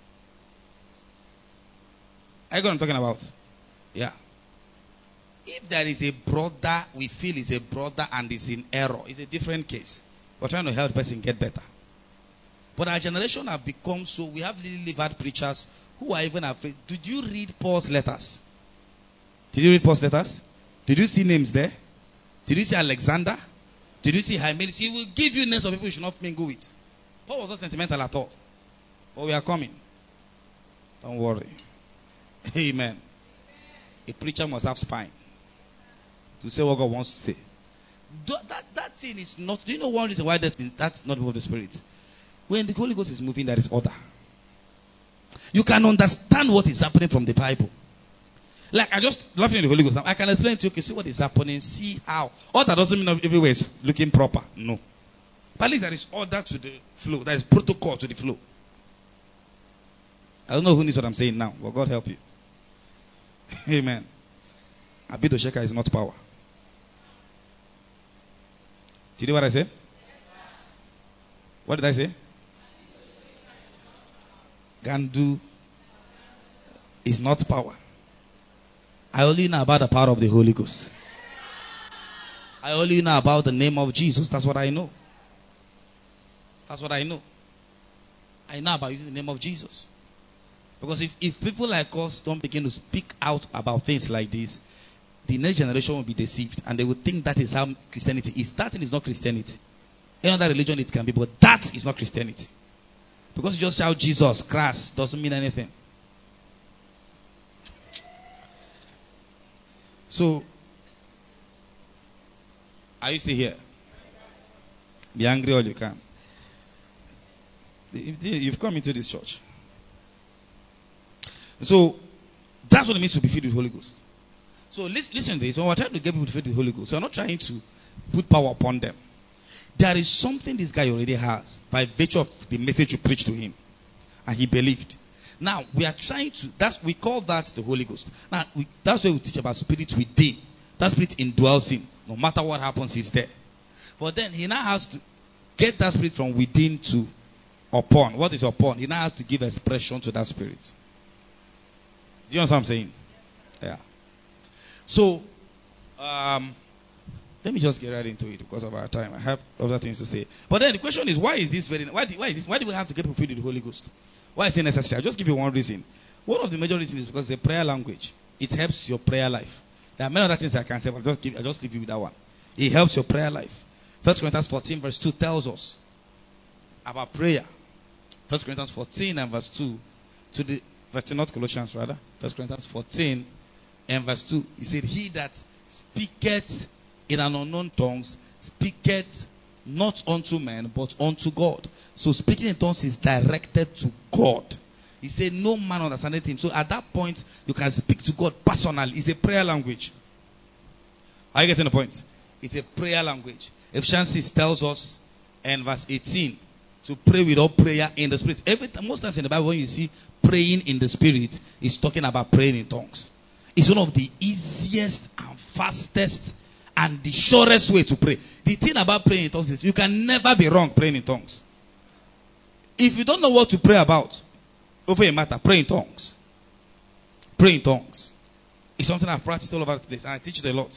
Are you know what I'm talking about? Yeah. If there is a brother we feel is a brother and is in error, it's a different case. We're trying to help the person get better. But our generation have become so. We have little livered preachers who are even afraid. Did you read Paul's letters? Did you read Paul's letters? Did you see names there? Did you see Alexander? Did you see Hymenaeus? He will give you names of people you should not mingle with. Paul was not sentimental at all. But we are coming. Don't worry. Amen. A preacher must have spine to say what God wants to say. That, that thing is not. Do you know one reason why that is, that's not of the Spirit? When the Holy Ghost is moving, there is order. You can understand what is happening from the Bible. Like I just laughing in the Holy Ghost. I can explain to you. Okay, see what is happening. See how. Order doesn't mean everywhere is looking proper. No. But at least there is order to the flow. There is protocol to the flow. I don't know who needs what I'm saying now, but God help you. Amen. Abido Sheka is not power. Did you hear what I said? What did I say? Gandu is not power. I only know about the power of the Holy Ghost. I only know about the name of Jesus. That's what I know. That's what I know. I know about using the name of Jesus. Because if, if people like us don't begin to speak out about things like this, the next generation will be deceived. And they will think that is how Christianity is. That thing is not Christianity. Any other religion it can be, but that is not Christianity. Because you just shout Jesus Christ doesn't mean anything. So, are you still here? Be angry all you can. You've come into this church. So, that's what it means to be filled with the Holy Ghost. So, listen, listen to this. When we're trying to get people to filled with the Holy Ghost, we're not trying to put power upon them. There is something this guy already has by virtue of the message you preached to him. And he believed. Now, we are trying to, that's, we call that the Holy Ghost. Now, we, that's why we teach about spirit within. That spirit indwells him. No matter what happens, he's there. But then he now has to get that spirit from within to upon. What is upon? He now has to give expression to that spirit. Do you know what I'm saying? Yeah. So, um, let me just get right into it because of our time. I have other things to say. But then the question is, why is this very? Why, do, why is this? Why do we have to get people filled with the Holy Ghost? Why is it necessary? I'll just give you one reason. One of the major reasons is because it's a prayer language. It helps your prayer life. There are many other things I can say, but I'll just give, I'll just leave you with that one. It helps your prayer life. First Corinthians fourteen verse two tells us about prayer. First Corinthians fourteen and verse two to the verse not Colossians rather. First Corinthians fourteen and verse two. He said, "He that speaketh in an unknown tongues speaketh not unto men, but unto God." So speaking in tongues is directed to God. He said, "No man understandeth him." So at that point, you can speak to God personally. It's a prayer language. Are you getting the point? It's a prayer language. Ephesians six tells us in verse eighteen to pray with all prayer in the spirit. Every time, most times in the Bible, when you see praying in the spirit, it's talking about praying in tongues. It's one of the easiest and fastest and the surest way to pray. The thing about praying in tongues is you can never be wrong praying in tongues. If you don't know what to pray about over a matter, pray in tongues. Pray in tongues. It's something I've practiced all over the place and I teach it a lot.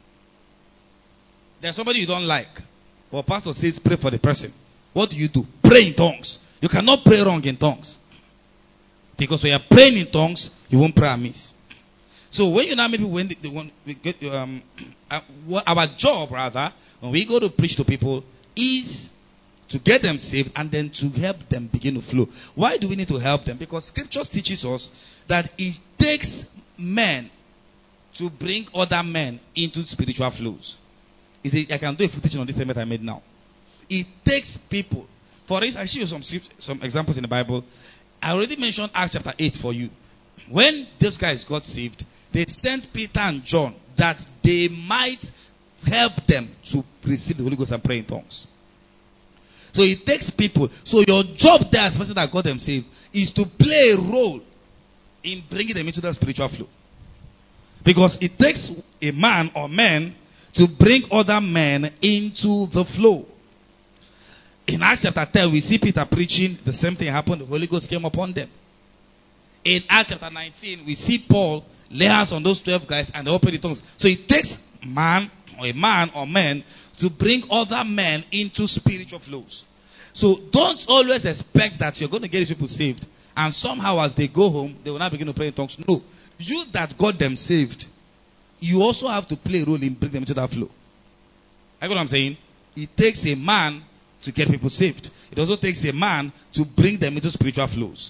There's somebody you don't like, but pastor says pray for the person. What do you do? Pray in tongues. You cannot pray wrong in tongues. Because when you're praying in tongues, you won't pray amiss. So when you now maybe when the, the one we get, um, our job rather when we go to preach to people is to get them saved and then to help them begin to flow. Why do we need to help them? Because scriptures teaches us that it takes men to bring other men into spiritual flows. Is I can do a full teaching on this statement I made now. It takes people. For instance, I show you some some examples in the Bible. I already mentioned Acts chapter eight for you. When those guys got saved, they sent Peter and John that they might help them to receive the Holy Ghost and pray in tongues. So it takes people. So your job there as a person that got them saved is to play a role in bringing them into the spiritual flow. Because it takes a man or men to bring other men into the flow. In Acts chapter ten, we see Peter preaching. The same thing happened. The Holy Ghost came upon them. In Acts chapter nineteen, we see Paul lay hands on those twelve guys and they open the tongues. So it takes man or a man or men to bring other men into spiritual flows. So don't always expect that you're going to get these people saved and somehow as they go home, they will not begin to pray in tongues. No. You that got them saved, you also have to play a role in bringing them into that flow. I get what I'm saying? It takes a man to get people saved. It also takes a man to bring them into spiritual flows.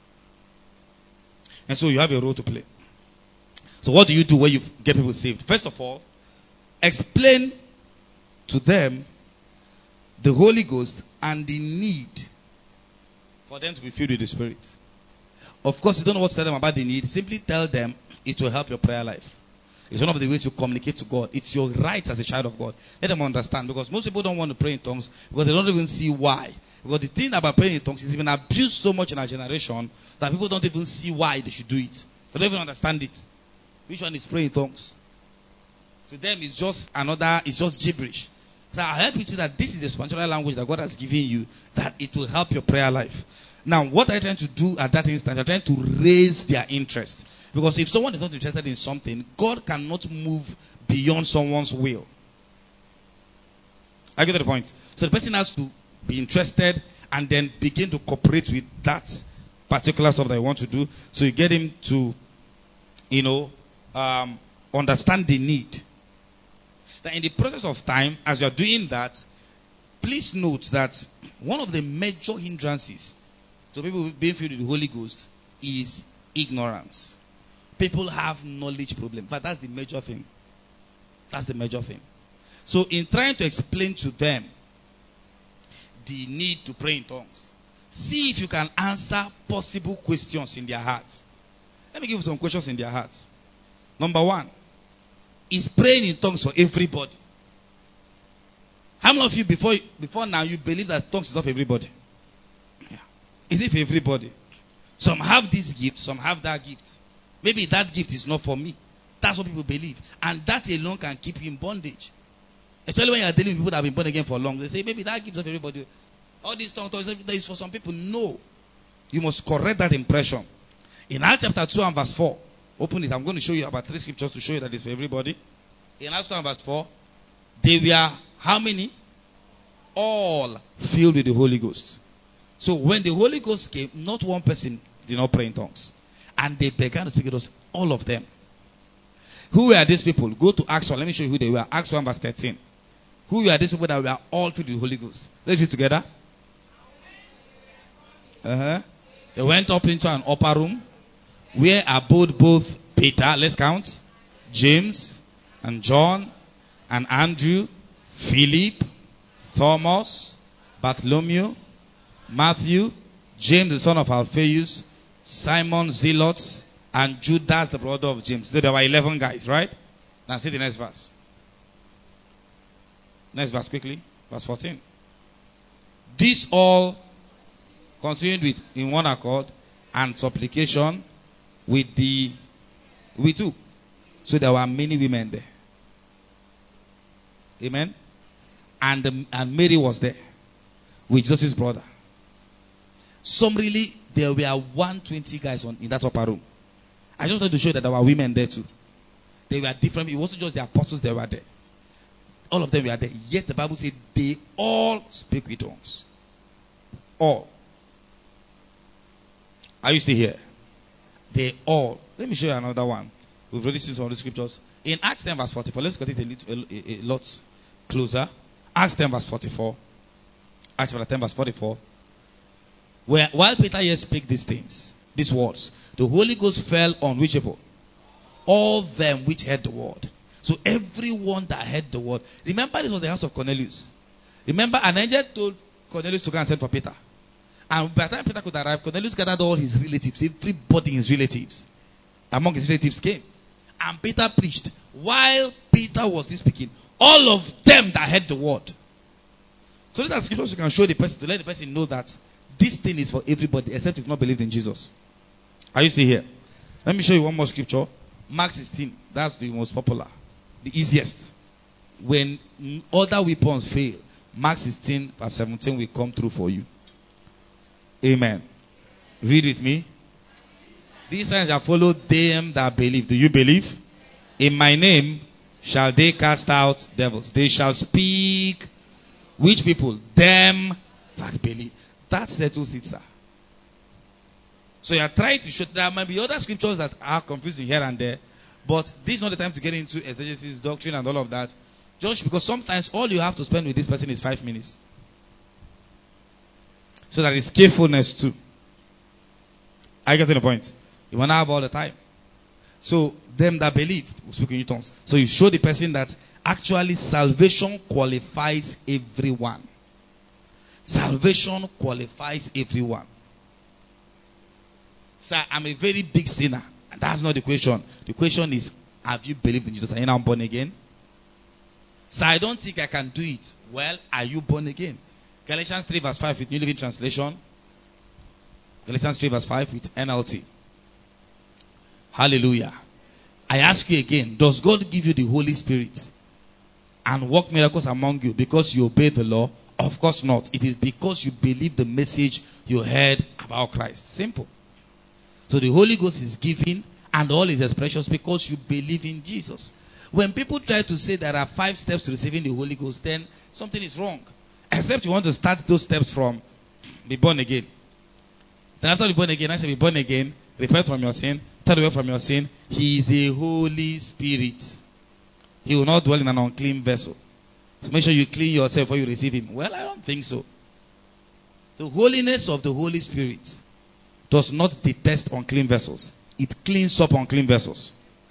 And so you have a role to play. So what do you do when you get people saved? First of all, explain to them the Holy Ghost and the need for them to be filled with the Spirit. Of course, you don't know what to tell them about the need. Simply tell them it will help your prayer life. It's one of the ways you communicate to God. It's your right as a child of God. Let them understand. Because most people don't want to pray in tongues because they don't even see why. Because the thing about praying in tongues is been abused so much in our generation that people don't even see why they should do it. They don't even understand it. Which one is praying in tongues? To them, it's just another, it's just gibberish. So I help you see that this is a spiritual language that God has given you, that it will help your prayer life. Now, what are you trying to do at that instant? You're trying to raise their interest. Because if someone is not interested in something, God cannot move beyond someone's will. I get to the point. So the person has to be interested and then begin to cooperate with that particular stuff that you want to do. So you get him to, you know, um, understand the need. That in the process of time, as you're doing that, please note that one of the major hindrances to people being filled with the Holy Ghost is ignorance. People have knowledge problem. But that's the major thing. That's the major thing. So in trying to explain to them the need to pray in tongues, see if you can answer possible questions in their hearts. Let me give you some questions in their hearts. Number one, is praying in tongues for everybody? How many of you before before now you believe that tongues is not for everybody? Yeah. Is it for everybody? Some have this gift, some have that gift. Maybe that gift is not for me. That's what people believe. And that alone can keep you in bondage. Especially when you are dealing with people that have been born again for long. They say, maybe that gift is not for everybody. All these tongues is for some people. No. You must correct that impression. In Acts chapter two and verse four, open it. I'm going to show you about three scriptures to show you that it's for everybody. In Acts two and verse four, they were how many? All filled with the Holy Ghost. So when the Holy Ghost came, not one person did not pray in tongues. And they began to speak to us, all of them. Who were these people? Go to Acts one. Let me show you who they were. Acts one verse thirteen. Who were these people that were all filled with the Holy Ghost? Let's read together. Uh-huh. They went up into an upper room where abode both Peter, let's count, James and John and Andrew, Philip, Thomas, Bartholomew, Matthew, James the son of Alphaeus, Simon Zealot, and Judas the brother of James. So there were eleven guys, right? Now see the next verse. Next verse quickly. Verse fourteen. This all continued with in one accord and supplication with the with who? So there were many women there. Amen. And the, and Mary was there with Joseph's brother. Summarily, there were one hundred twenty guys on, in that upper room. I just wanted to show you that there were women there too. They were different. It wasn't just the apostles that were there. All of them were there. Yet the Bible said they all speak with tongues. All. Are you still here? They all. Let me show you another one. We've already seen some of the scriptures. In Acts ten verse forty-four, let's get it a, little, a, a, a lot closer. Acts ten verse forty-four. Acts ten verse forty-four. Where, while Peter yet spake these things, these words, the Holy Ghost fell on which people? All them which heard the word. So everyone that heard the word. Remember, this was the house of Cornelius. Remember, an angel told Cornelius to go and send for Peter. And by the time Peter could arrive, Cornelius gathered all his relatives. Everybody his relatives. Among his relatives came. And Peter preached. While Peter was still speaking, all of them that heard the word. So these are scriptures you can show the person to let the person know that this thing is for everybody except if you've not believed in Jesus. Are you still here? Let me show you one more scripture. Mark sixteen. That's the most popular. The easiest. When other weapons fail, Mark sixteen verse seventeen will come through for you. Amen. Read with me. These signs shall follow them that believe. Do you believe? In my name shall they cast out devils. They shall speak. Which people? Them that believe. That settles it, sir. So you are trying to show. There might be other scriptures that are confusing here and there. But this is not the time to get into exegesis, doctrine, and all of that. Just because sometimes all you have to spend with this person is five minutes. So that is carefulness too. I get to the point. You want to have all the time. So them that believe will speak in new tongues. So you show the person that actually salvation qualifies everyone. Salvation qualifies everyone. Sir, I'm a very big sinner. And that's not the question. The question is, have you believed in Jesus? Are you now born again? Sir, I don't think I can do it. Well, are you born again? Galatians three verse five with New Living Translation. Galatians three verse five with N L T. Hallelujah. I ask you again, does God give you the Holy Spirit and work miracles among you because you obey the law? Of course not. It is because you believe the message you heard about Christ. Simple. So the Holy Ghost is given and all his expressions because you believe in Jesus. When people try to say there are five steps to receiving the Holy Ghost, then something is wrong. Except you want to start those steps from be born again. Then after be born again, I say be born again, repent from your sin, turn away from your sin. He is a Holy Spirit. He will not dwell in an unclean vessel. So make sure you clean yourself before you receive him. Well, I don't think so. The holiness of the Holy Spirit does not detest unclean vessels. It cleans up unclean vessels.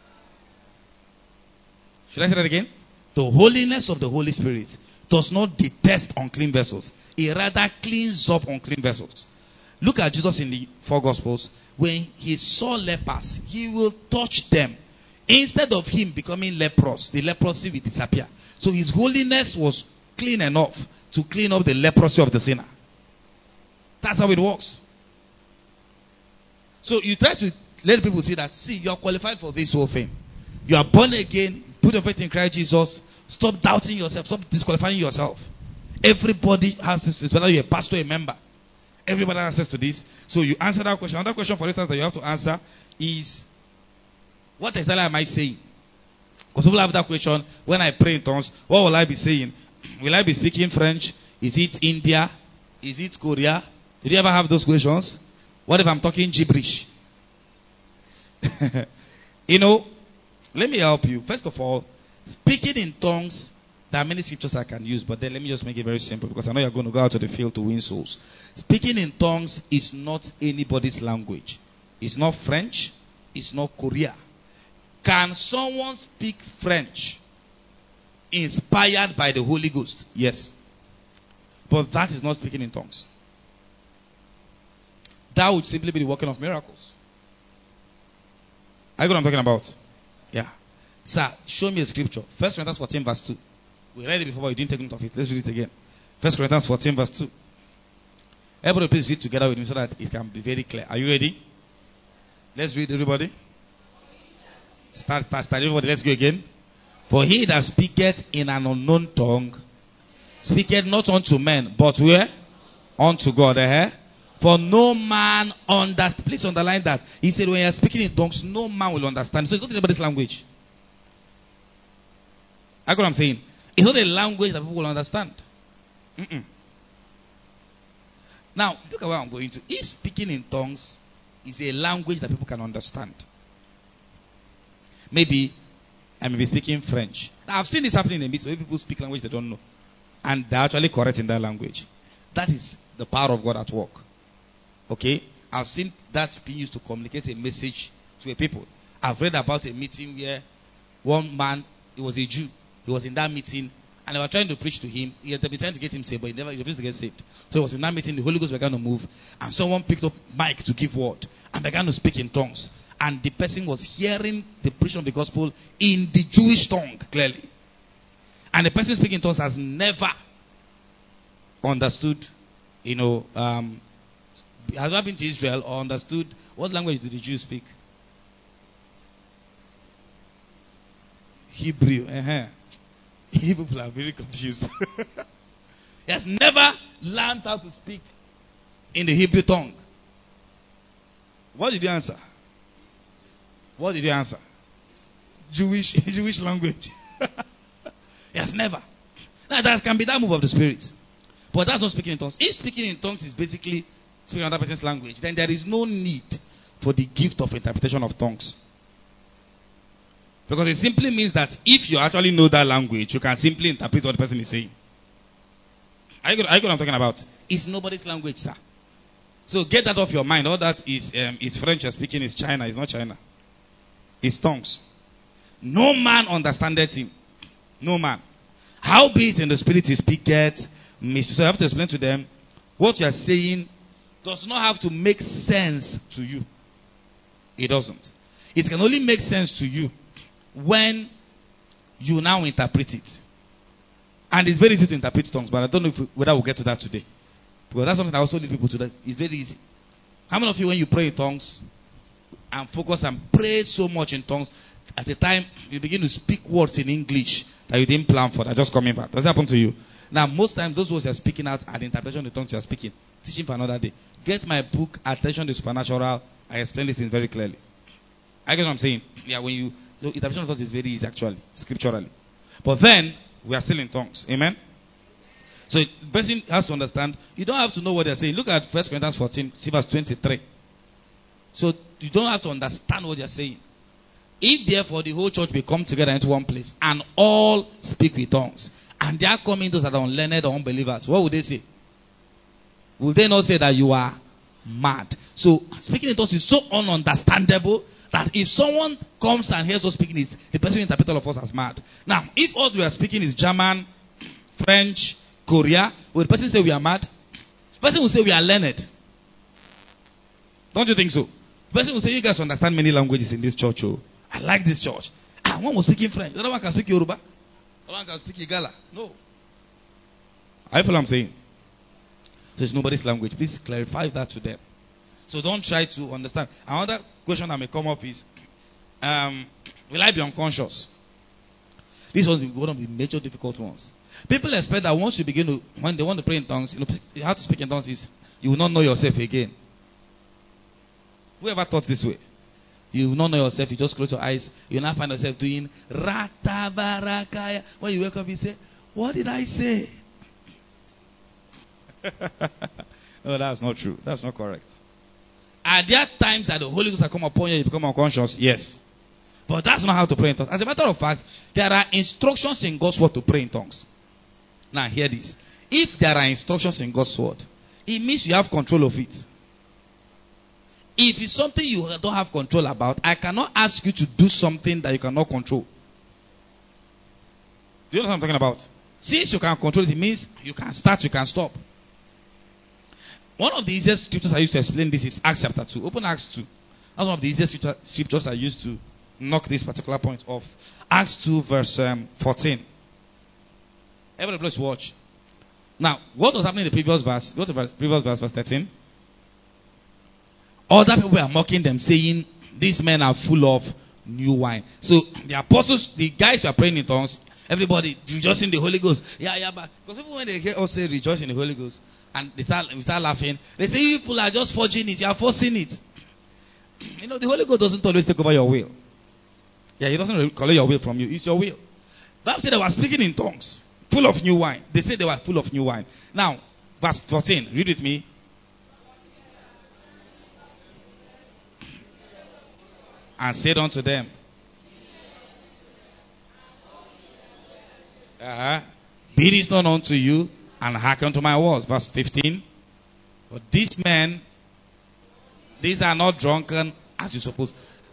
Should I say that again? The holiness of the Holy Spirit does not detest unclean vessels. It rather cleans up unclean vessels. Look at Jesus in the four Gospels. When he saw lepers, he will touch them. Instead of him becoming leprous, the leprosy will disappear. So his holiness was clean enough to clean up the leprosy of the sinner. That's how it works. So you try to let people see that, see, you are qualified for this whole thing. You are born again, put your faith in Christ Jesus. Stop doubting yourself, stop disqualifying yourself. Everybody has this, whether you're a pastor or a member. Everybody has access to this. So you answer that question. Another question, for instance, that you have to answer is, what exactly am I saying? Because people have that question, when I pray in tongues, what will I be saying? Will I be speaking French? Is it India? Is it Korea? Did you ever have those questions? What if I'm talking gibberish? You know, let me help you. First of all, speaking in tongues, there are many scriptures I can use, but then let me just make it very simple because I know you're going to go out to the field to win souls. Speaking in tongues is not anybody's language. It's not French. It's not Korea. Can someone speak French inspired by the Holy Ghost? Yes. But that is not speaking in tongues. That would simply be the working of miracles. Are you know what I'm talking about? Yeah. Sir, show me a scripture. First Corinthians fourteen verse two. We read it before, but you didn't take note of it. Let's read it again. First Corinthians fourteen verse two. Everybody please read together with me so that it can be very clear. Are you ready? Let's read, everybody. Start, start, start. Everybody, let's go again. For he that speaketh in an unknown tongue speaketh not unto men, but where? Unto God. Eh? For no man understands. Please underline that. He said when you are speaking in tongues, no man will understand. So it's not anybody's language. I know what I'm saying. It's not a language that people will understand. Mm-mm. Now, look at where I'm going to. If speaking in tongues is a language that people can understand, maybe I may be speaking French. Now, I've seen this happening in the midst where people speak language they don't know, and they're actually correct in that language. That is the power of God at work. Okay? I've seen that being used to communicate a message to a people. I've read about a meeting where one man, he was a Jew, he was in that meeting, and they were trying to preach to him. He had been trying to get him saved, but he never he refused to get saved. So he was in that meeting, the Holy Ghost began to move, and someone picked up mic to give word, and began to speak in tongues. And the person was hearing the preaching of the gospel in the Jewish tongue, clearly. And the person speaking in tongues has never understood, you know, um, has not been to Israel or understood what language do the Jews speak. Hebrew. Uh-huh. Hebrew people are very confused. He has never learned how to speak in the Hebrew tongue. What did you answer? What did you answer? Jewish Jewish language. He has never. Now that can be that move of the Spirit. But that's not speaking in tongues. If speaking in tongues is basically speaking another person's language, then there is no need for the gift of interpretation of tongues. Because it simply means that if you actually know that language, you can simply interpret what the person is saying. Are you, are you what I'm talking about? It's nobody's language, sir. So get that off your mind. All that is um, is French you're speaking is China. It's not China. It's tongues. No man understandeth him. No man. Howbeit in the spirit he speaketh mystery. So I have to explain to them what you are saying does not have to make sense to you. It doesn't. It can only make sense to you when you now interpret it. And it's very easy to interpret tongues, but I don't know if we, whether we'll get to that today. Because that's something I also lead people to. That it's very easy. How many of you, when you pray in tongues and focus and pray so much in tongues, at the time you begin to speak words in English that you didn't plan for, that just coming back? Does that happen to you? Now, most times those words you're speaking out are the interpretation of the tongues you're speaking. Teaching for another day. Get my book, Attention to the Supernatural. I explain this in very clearly. I get what I'm saying? Yeah, when you so interpretation of tongues is very easy actually, scripturally. But then we are still in tongues. Amen. So the person has to understand. You don't have to know what they're saying. Look at First Corinthians fourteen, see verse twenty-three. So you don't have to understand what they're saying. If therefore the whole church will come together into one place and all speak with tongues, and they are coming those that are unlearned or unbelievers, what would they say? Will they not say that you are mad? So speaking in tongues is so ununderstandable that if someone comes and hears us speaking, it, the person will interpret all of us as mad. Now, if all we are speaking is German, French, Korea, will the person say we are mad? The person will say we are learned. Don't you think so? The person will say, you guys understand many languages in this church. Oh, I like this church. Ah, one was speaking French. The other one can speak Yoruba. The other one can speak Igala. No. I feel what I'm saying. So it's nobody's language. Please clarify that to them. So don't try to understand. Another question that may come up is, um, will I be unconscious? This was one of the major difficult ones. People expect that once you begin to, when they want to pray in tongues, you know, how to speak in tongues is, you will not know yourself again. Whoever thought this way? You will not know yourself, you just close your eyes, you will not find yourself doing Ratabarakaya. When you wake up, you say, what did I say? No, that's not true. That's not correct. Are there times that the Holy Ghost will come upon you and you become unconscious? Yes. But that's not how to pray in tongues. As a matter of fact, there are instructions in God's word to pray in tongues. Now hear this. If there are instructions in God's word, it means you have control of it. If it's something you don't have control about, I cannot ask you to do something that you cannot control. Do you know what I'm talking about? Since you can control it, it means you can start, you can stop. One of the easiest scriptures I used to explain this is Acts chapter two. Open Acts two. That's one of the easiest scriptures I used to knock this particular point off. Acts two verse um, fourteen. Everybody please watch. Now, what was happening in the previous verse? Go to the previous verse, verse thirteen. Other people were mocking them, saying, these men are full of new wine. So the apostles, the guys who are praying in tongues, everybody rejoicing in the Holy Ghost. Yeah, yeah, but because people when they hear us say rejoice in the Holy Ghost, and they start, we start laughing, they say you people are just forging it, you are forcing it. You know, the Holy Ghost doesn't always take over your will. Yeah, he doesn't collect your will from you. It's your will. The Bible said they were speaking in tongues, full of new wine. They said they were full of new wine. Now, verse fourteen, read with me. And said unto them, uh-huh, be this known unto you, and hearken to my words. Verse fifteen. But these men, these are not drunken as you suppose.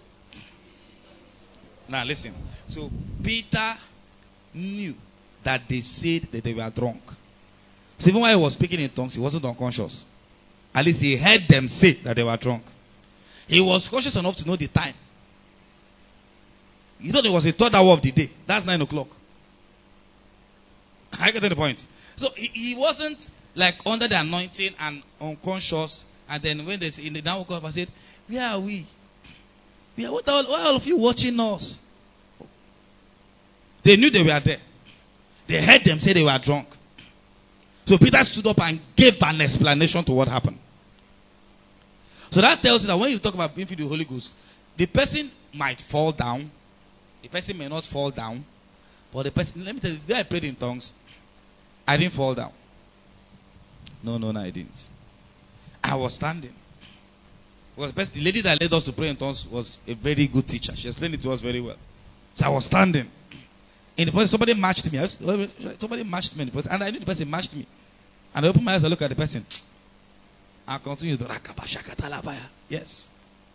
Now listen. So Peter knew that they said that they were drunk. So even while he was speaking in tongues, he wasn't unconscious. At least he heard them say that they were drunk. He was conscious enough to know the time. You know there was a third hour of the day. That's nine o'clock. I get to the point. So he, he wasn't like under the anointing and unconscious. And then when they in the now woke up and said, where are we? We are, what are, why are all of you watching us? They knew they were there. They heard them say they were drunk. So Peter stood up and gave an explanation to what happened. So that tells you that when you talk about being filled with the Holy Ghost, the person might fall down. The person may not fall down. But the person, let me tell you, the day I prayed in tongues, I didn't fall down. No, no, no, I didn't. I was standing. Because the lady that led us to pray in tongues was a very good teacher. She explained it to us very well. So I was standing. In the person, somebody matched me. Was, somebody matched me in the person. And I knew the person matched me. And I opened my eyes and looked at the person. I continued. Yes.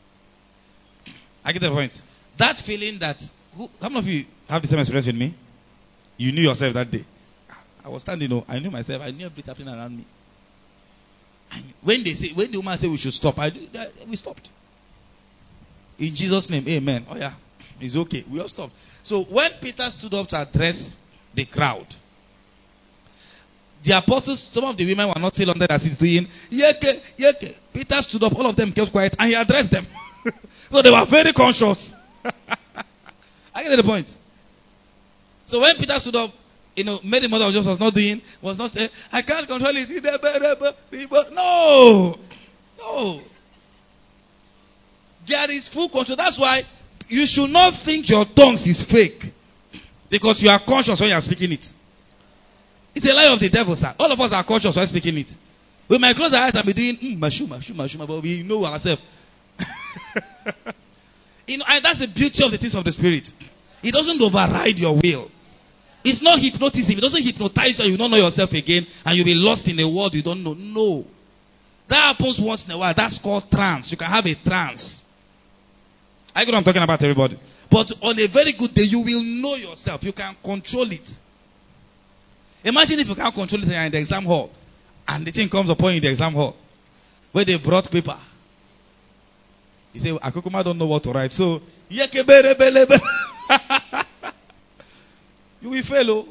I get the point. That feeling that, who, how many of you have the same experience with me? You knew yourself that day. I was standing, you know, I knew myself. I knew everything happening around me. And when they say, when the woman said we should stop, I we stopped. In Jesus' name, amen. Oh yeah, it's okay. We all stopped. So when Peter stood up to address the crowd, the apostles, some of the women were not still under their seats doing yeke, yeke. Peter stood up, all of them kept quiet, and he addressed them. So they were very conscious. I get the point. So when Peter stood up, you know, Mary Mother of Jesus was not doing, was not saying, I can't control it. No. No. There is full control. That's why you should not think your tongues is fake. Because you are conscious when you are speaking it. It's a lie of the devil, sir. All of us are conscious when speaking it. We might close our eyes and be doing, mm, mashu, mashu, mashu, but we know ourselves. You know, and that's the beauty of the things of the Spirit. It doesn't override your will. It's not hypnotism. It doesn't hypnotize you. You don't know yourself again and you'll be lost in a world you don't know. No. That happens once in a while. That's called trance. You can have a trance. I get what I'm talking about, everybody. But on a very good day, you will know yourself. You can control it. Imagine if you can't control it and you're in the exam hall. And the thing comes upon you in the exam hall. Where they brought paper. You say, Akokuma don't know what to write. So, you will fail. Oh.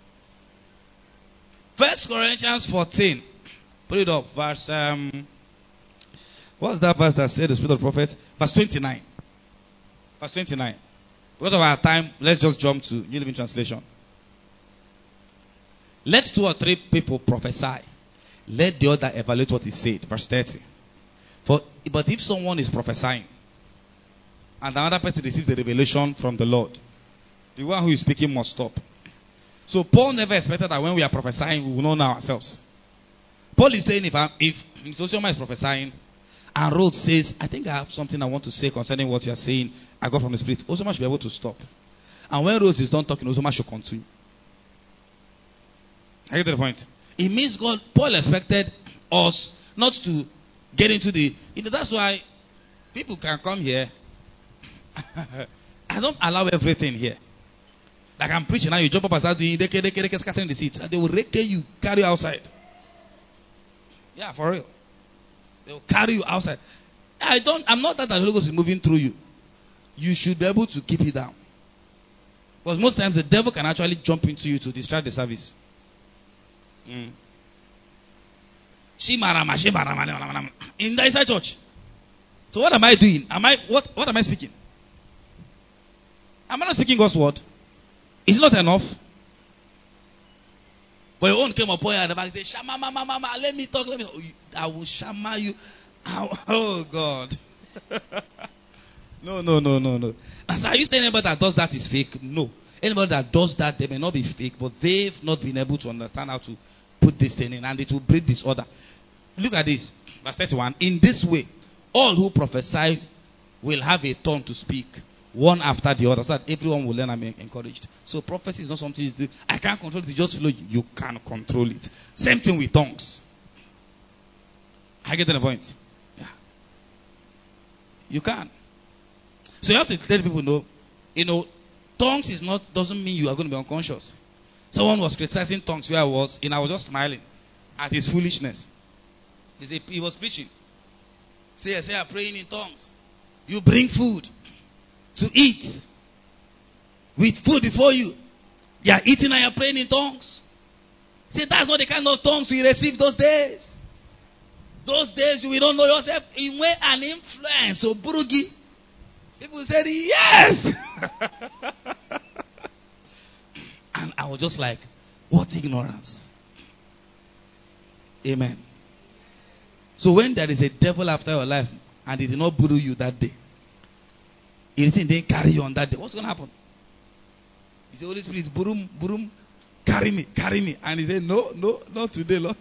First Corinthians fourteen. Put it up. Verse, um, what's that verse that said the Spirit of the Prophet? Verse twenty-nine. Verse twenty-nine. Because of our time, let's just jump to New Living Translation. Let two or three people prophesy. Let the other evaluate what he said. Verse thirty. For, but if someone is prophesying, and another person receives a revelation from the Lord, the one who is speaking must stop. So Paul never expected that when we are prophesying, we will not know ourselves. Paul is saying if, I, if Osoma is prophesying, and Rhodes says, I think I have something I want to say concerning what you are saying, I got from the Spirit, Osoma should be able to stop. And when Rhodes is done talking, Osoma should continue. I get the point. It means God, Paul expected us not to get into the, you know, that's why people can come here. I don't allow everything here. Like I'm preaching now, you jump up and start doing deke, deke, deke, scattering the seats. And they will rake you, carry you outside. Yeah, for real. They will carry you outside. I don't, I'm not that the Holy Ghost is moving through you. You should be able to keep it down. Because most times the devil can actually jump into you to distract the service. Mm. In the inside church. So what am I doing? Am I what what am I speaking? Am I not speaking God's word? Is it not enough? But your own came up here at the back and said, Shama mama mama, let me talk, let me talk. I will shama you. Oh God. no, no, no, no, no. And so are you saying anybody that does that is fake? No. Anybody that does that, they may not be fake, but they've not been able to understand how to put this thing in, and it will breed disorder. Look at this, verse thirty-one. In this way, all who prophesy will have a turn to speak, one after the other, so that everyone will learn and be encouraged. So prophecy is not something you do. I can't control it, you just flow. You can control it. Same thing with tongues. I get to the point. Yeah. You can. So you have to let people know, you know, tongues is not, doesn't mean you are going to be unconscious. Someone was criticizing tongues where I was, and I was just smiling at his foolishness. He said, he was preaching. Say, say, I'm praying in tongues. You bring food to eat with food before you. You are eating and you are praying in tongues. Say, that's not the kind of tongues we received those days. Those days you will not know yourself. In way an influence. So, Burugi. People said, yes. I was just like, what ignorance. Amen. So when there is a devil after your life and it did not bully you that day, it didn't carry you on that day, what's going to happen? He said, Holy Spirit, burum, burum, carry me, carry me. And he said, no, no, not today, Lord.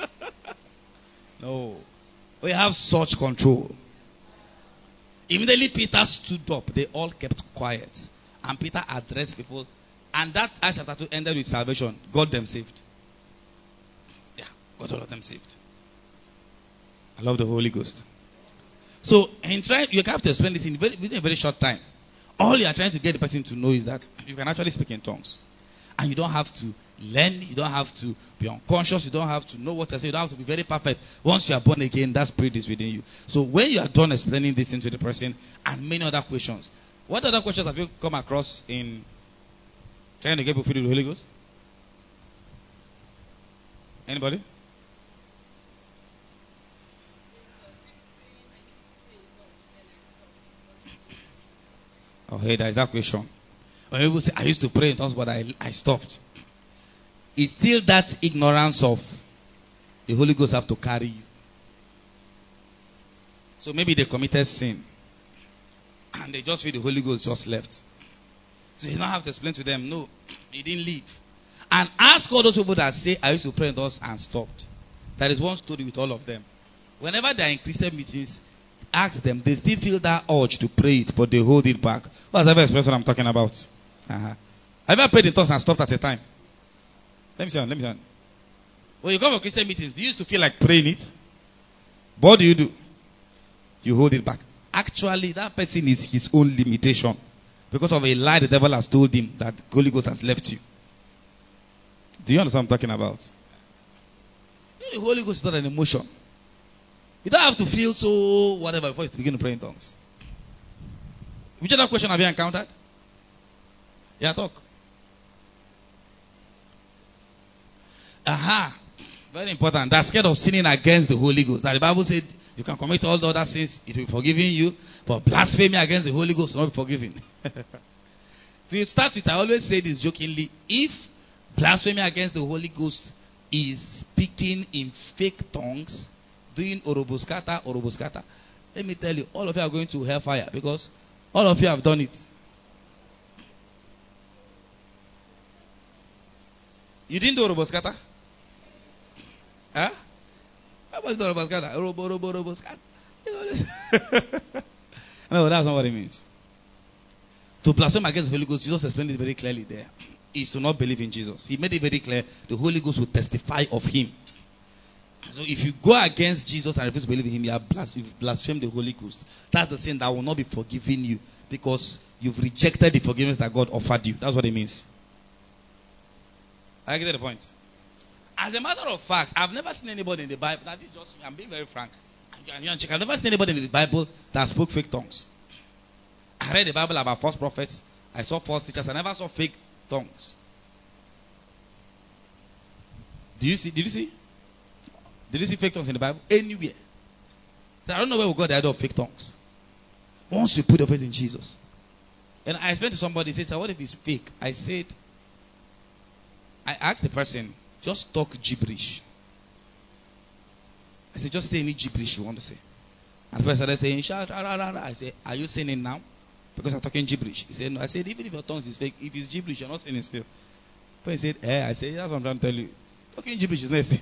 No. We have such control. Immediately Peter stood up. They all kept quiet. And Peter addressed people. And that Acts chapter two ended with salvation. God them saved. Yeah, God all of them saved. I love the Holy Ghost. So, in trying, you have to explain this in very, within a very short time. All you are trying to get the person to know is that you can actually speak in tongues. And you don't have to learn, you don't have to be unconscious, you don't have to know what to say, you don't have to be very perfect. Once you are born again, that spirit is within you. So when you are done explaining this thing to the person and many other questions, what other questions have you come across in trying to get people filled with the Holy Ghost? Anybody? Oh, hey, there is that question. When people say, I used to pray in tongues, but I, I stopped. It's still that ignorance of the Holy Ghost have to carry you. So maybe they committed sin. And they just feel the Holy Ghost just left. So you don't have to explain to them, no, he didn't leave. And ask all those people that say, I used to pray in tongues and stopped. There is one story with all of them. Whenever they are in Christian meetings, ask them, they still feel that urge to pray it, but they hold it back. Who has ever expressed what I'm talking about? Uh-huh. Have you ever prayed in tongues and stopped at a time? Let me see on, let me see on. When you come for Christian meetings, do you used to feel like praying it? But what do you do? You hold it back. Actually, that person is his own limitation. Because of a lie the devil has told him that Holy Ghost has left you. Do you understand what I'm talking about? You know, the Holy Ghost is not an emotion. You don't have to feel so whatever before you begin to pray in tongues. Which other question have you encountered? Yeah, talk. Aha. Very important. That's scared of sinning against the Holy Ghost. That the Bible said you can commit all the other sins, it will be forgiven you. But blasphemy against the Holy Ghost will not be forgiven. So it starts with, I always say this jokingly, if blasphemy against the Holy Ghost is speaking in fake tongues, doing oroboskata, oroboskata, let me tell you, all of you are going to hellfire because all of you have done it. You didn't do oroboskata? Huh? How about oroboskata? Orobo, orobo, oroboskata. No, that's not what it means. To blaspheme against the Holy Ghost, Jesus explained it very clearly there, is to not believe in Jesus. He made it very clear the Holy Ghost will testify of him. So if you go against Jesus and refuse to believe in him, you have blasphemed the Holy Ghost. That's the sin that will not be forgiven you because you've rejected the forgiveness that God offered you. That's what it means. I get the point. As a matter of fact, I've never seen anybody in the Bible, that is just, I'm being very frank. I've never seen anybody in the Bible that spoke fake tongues. I read the Bible about false prophets. I saw false teachers. I never saw fake tongues. Did you see? Did you see? Did you see fake tongues in the Bible? Anywhere. I don't know where we got the idea of fake tongues. Once you put your faith in Jesus. And I explained to somebody, he said, what if it's fake? I said, I asked the person, just talk gibberish. I said, just say any gibberish you want to say. And the person started saying, shout, rah, rah, rah. I said, are you saying it now? Because I'm talking gibberish. He said, no. I said, even if your tongues is fake, if it's gibberish, you're not saying it still. But he said, eh. I said, that's what I'm trying to tell you. Talking gibberish is not a sin.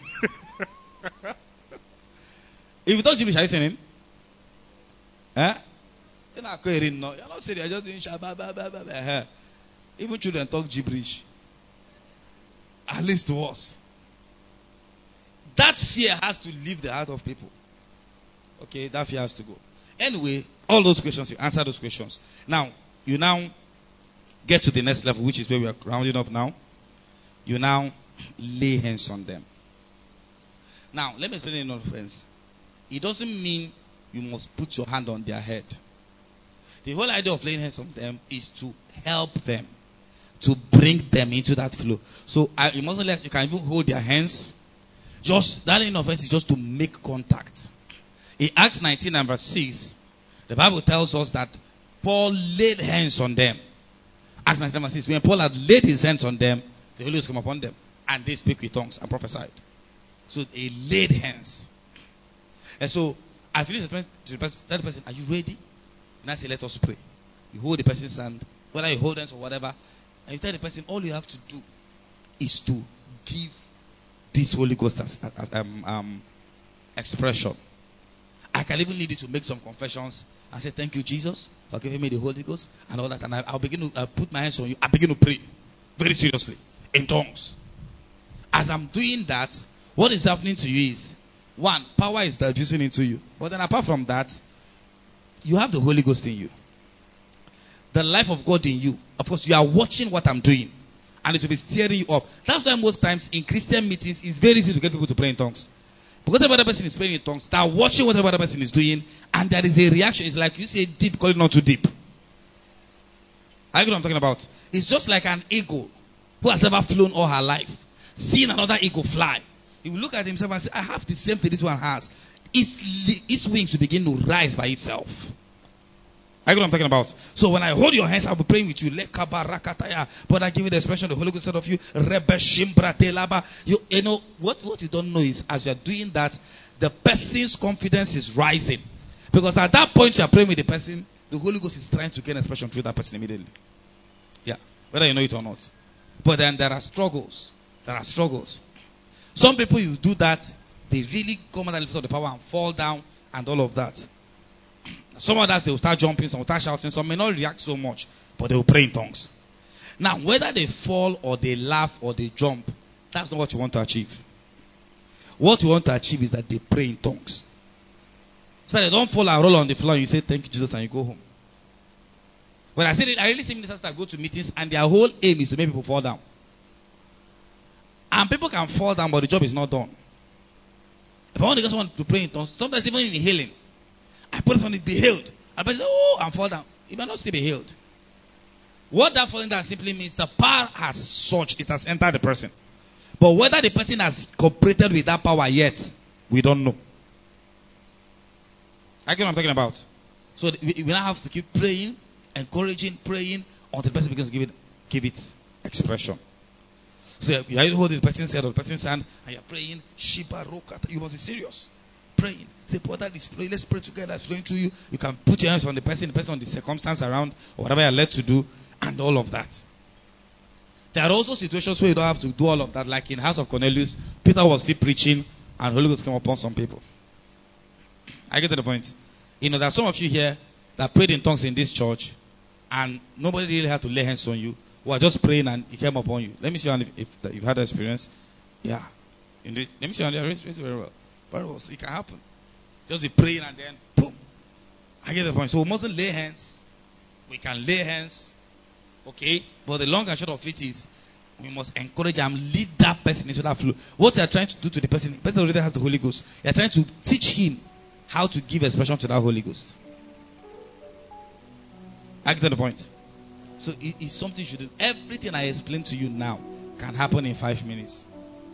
If you talk gibberish, are you saying it? Eh? You're not saying no. You're not saying it. You're just doing shabba. Even children talk gibberish. At least to us. That fear has to leave the heart of people. Okay, that fear has to go. Anyway, all those questions, you answer those questions. Now, you now get to the next level, which is where we are rounding up now. You now lay hands on them. Now, let me explain in offense. It doesn't mean you must put your hand on their head. The whole idea of laying hands on them is to help them, to bring them into that flow. So, I, you mustn't let, you can even hold their hands. Just, that in offense is just to make contact. In Acts nineteen and verse six, the Bible tells us that Paul laid hands on them. Acts nineteen and verse six, when Paul had laid his hands on them, The Holy Ghost came upon them, and they speak with tongues and prophesied. So they laid hands. And so I finished to the person, tell the person, are you ready? And I say, let us pray. You hold the person's hand, whether you hold hands or whatever, and you tell the person, all you have to do is to give this Holy Ghost as, as um, um, expression. I can even need you to make some confessions and say, thank you, Jesus, for giving me the Holy Ghost and all that. And I, I'll begin to I'll put my hands on you. I begin to pray very seriously in tongues. As I'm doing that, what is happening to you is, one, power is diffusing into you. But then apart from that, you have the Holy Ghost in you. The life of God in you. Of course, you are watching what I'm doing, and it will be steering you up. That's why most times in Christian meetings, it's very easy to get people to pray in tongues. Because every other person is praying in tongues, start watching what every other person is doing, and there is a reaction. It's like you say deep, call it not too deep. I know what I'm talking about. It's just like an eagle who has never flown all her life, seeing another eagle fly. He will look at himself and say, I have the same thing this one has. Its, its wings will begin to rise by itself. I know what I'm talking about. So when I hold your hands, I'll be praying with you. But I give you the expression of the Holy Ghost out of you. You, you know, what, what you don't know is, as you're doing that, the person's confidence is rising. Because at that point you're praying with the person, the Holy Ghost is trying to get expression through that person immediately. Yeah. Whether you know it or not. But then there are struggles. There are struggles. Some people, you do that, they really come under the lift of the power and fall down and all of that. Some others, they will start jumping, some will start shouting, some may not react so much, but they will pray in tongues. Now, whether they fall or they laugh or they jump, that's not what you want to achieve. What you want to achieve is that they pray in tongues. So they don't fall and roll on the floor and you say, thank you, Jesus, and you go home. When I say it, I really see ministers that go to meetings and their whole aim is to make people fall down. And people can fall down, but the job is not done. If I want to get someone to pray in tongues, sometimes even in healing, I put someone to be healed. And person says, oh, and fall down. You might not still be healed. What that falling down simply means, the power has surged, it has entered the person. But whether the person has cooperated with that power yet, we don't know. I get what I'm talking about. So we, we now have to keep praying, encouraging, praying, until the person begins to give it, give it expression. So you are holding the person's head or the person's hand, and you're praying, Shiba Rokata. You must be serious. Praying. Say, brother, let's pray. Let's pray together. It's flowing through you. You can put your hands on the person, the person on the circumstance around, or whatever you're led to do, and all of that. There are also situations where you don't have to do all of that, like in House of Cornelius, Peter was still preaching, and Holy Ghost came upon some people. I get to the point. You know, there are some of you here that prayed in tongues in this church, and nobody really had to lay hands on you. We were just praying, and it came upon you. Let me see if, if you've had that experience. Yeah. In the, let me see on there. Raise it very well. Very well. So it can happen. Just be praying, and then boom. I get the point. So we mustn't lay hands. We can lay hands. Okay? But the long and short of it is, we must encourage and lead that person into that flow. What you are trying to do to the person, the person already has the Holy Ghost. You are trying to teach him how to give expression to that Holy Ghost. I get the point. So it is something you should do. Everything I explained to you now can happen in five minutes.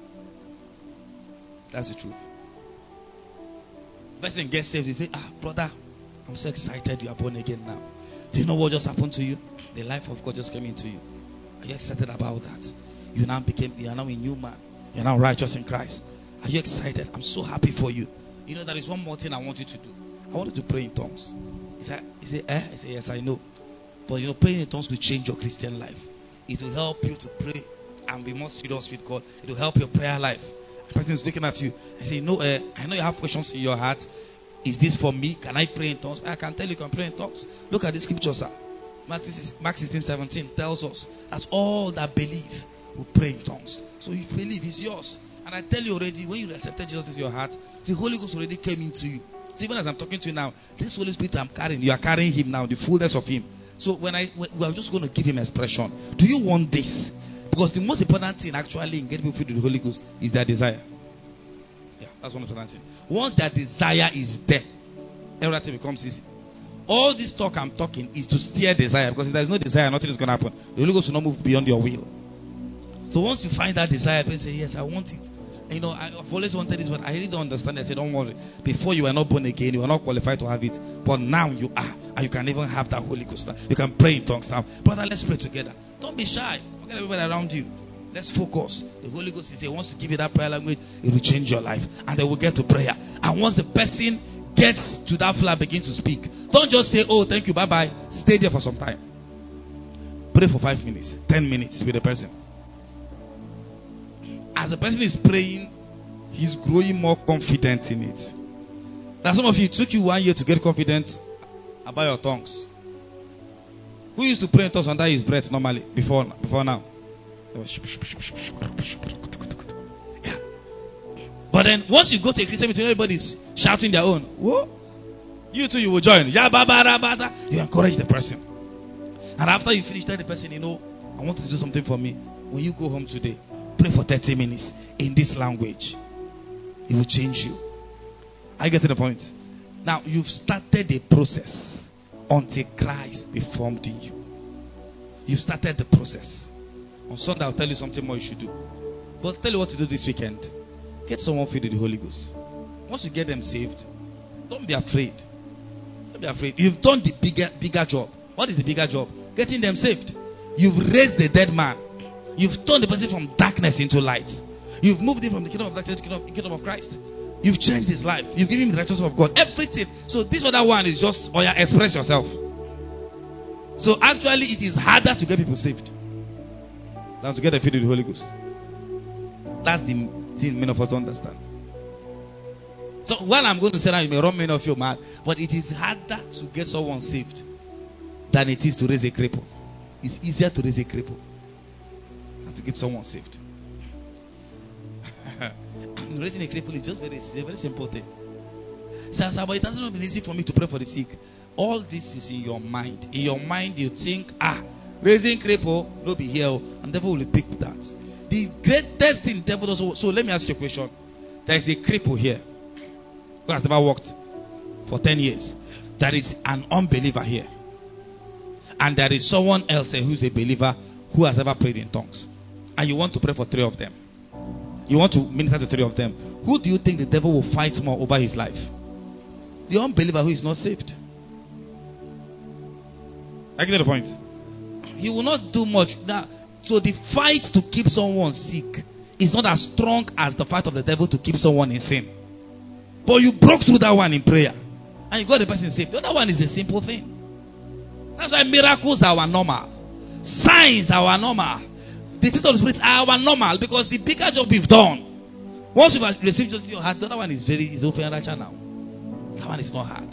That's the truth. Person gets saved, you say, ah, brother, I'm so excited you are born again now. Do you know what just happened to you? The life of God just came into you. Are you excited about that? You now became, you are now a new man. You are now righteous in Christ. Are you excited? I'm so happy for you. You know, there is one more thing I want you to do. I want you to pray in tongues. He said, he said, eh? I said, yes, I know. But you know, praying in tongues will change your Christian life. It will help you to pray and be more serious with God. It will help your prayer life. The person is looking at you and say, no, uh, I know you have questions in your heart. Is this for me? Can I pray in tongues? I can tell you, you can pray in tongues. Look at the scripture, sir. Mark sixteen seventeen tells us that all that believe will pray in tongues. So if you believe, it's yours. And I tell you already, when you accepted Jesus into your heart, the Holy Ghost already came into you. So even as I'm talking to you now, this Holy Spirit I'm carrying, you are carrying him now, the fullness of him. So when I, we are just going to give him expression. Do you want this? Because the most important thing actually in getting people filled with the Holy Ghost is their desire. Yeah, that's one important thing. Once that desire is there, everything becomes easy. All this talk I'm talking is to steer desire. Because if there is no desire, nothing is going to happen. The Holy Ghost will not move beyond your will. So once you find that desire, you say, yes, I want it. And you know, I've always wanted this, but I really don't understand it. I say, don't worry. Before you were not born again, you were not qualified to have it. But now you are. And you can even have that Holy Ghost now. You can pray in tongues now. Brother, let's pray together. Don't be shy. Forget everybody around you. Let's focus. The Holy Ghost is here. He wants to give you that prayer language. It will change your life. And then we'll get to prayer. And once the person gets to that floor, begin to speak. Don't just say, oh, thank you, bye-bye. Stay there for some time. Pray for five minutes, ten minutes with the person. As the person is praying, he's growing more confident in it. Now some of you, it took you one year to get confident about your tongues. Who used to pray in tongues under his breath normally before before now? Yeah. But then once you go to a Christian meeting, everybody's shouting their own. Whoa. You too, you will join. You encourage the person. And after you finish, tell the person, you know, I want you to do something for me. When you go home today, pray for thirty minutes in this language. It will change you. I get to the point. Now, you've started a process until Christ be formed in you. You've started the process. On Sunday, I'll tell you something more you should do. But I'll tell you what to do this weekend. Get someone filled with the Holy Ghost. Once you get them saved, don't be afraid. Don't be afraid. You've done the bigger, bigger job. What is the bigger job? Getting them saved. You've raised the dead man. You've turned the person from darkness into light. You've moved him from the kingdom of darkness to the kingdom, kingdom of Christ. You've changed his life. You've given him the righteousness of God. Everything. So this other one is just, oh yeah, express yourself. So actually it is harder to get people saved than to get them filled with the Holy Ghost. That's the thing many of us don't understand. So while I'm going to say that, you may run many of you mad, but it is harder to get someone saved than it is to raise a cripple. It's easier to raise a cripple than to get someone saved. Raising a cripple is just very, a very simple thing. So, but it hasn't been easy for me to pray for the sick. All this is in your mind. In your mind, you think, ah, raising cripple, no be here, and devil will pick that. The greatest thing devil does. So let me ask you a question. There is a cripple here who has never walked for ten years. There is an unbeliever here. And there is someone else who is a believer who has never prayed in tongues. And you want to pray for three of them. You want to minister to three of them. Who do you think the devil will fight more over his life? The unbeliever who is not saved. I get the point. He will not do much. Now, so the fight to keep someone sick is not as strong as the fight of the devil to keep someone in sin. But you broke through that one in prayer. And you got the person saved. The other one is a simple thing. That's why miracles are our normal. Signs are our normal. The things of the Spirit are our normal, because the bigger job we've done. Once you've received just your heart, the other one is very is open and now. That one is not hard.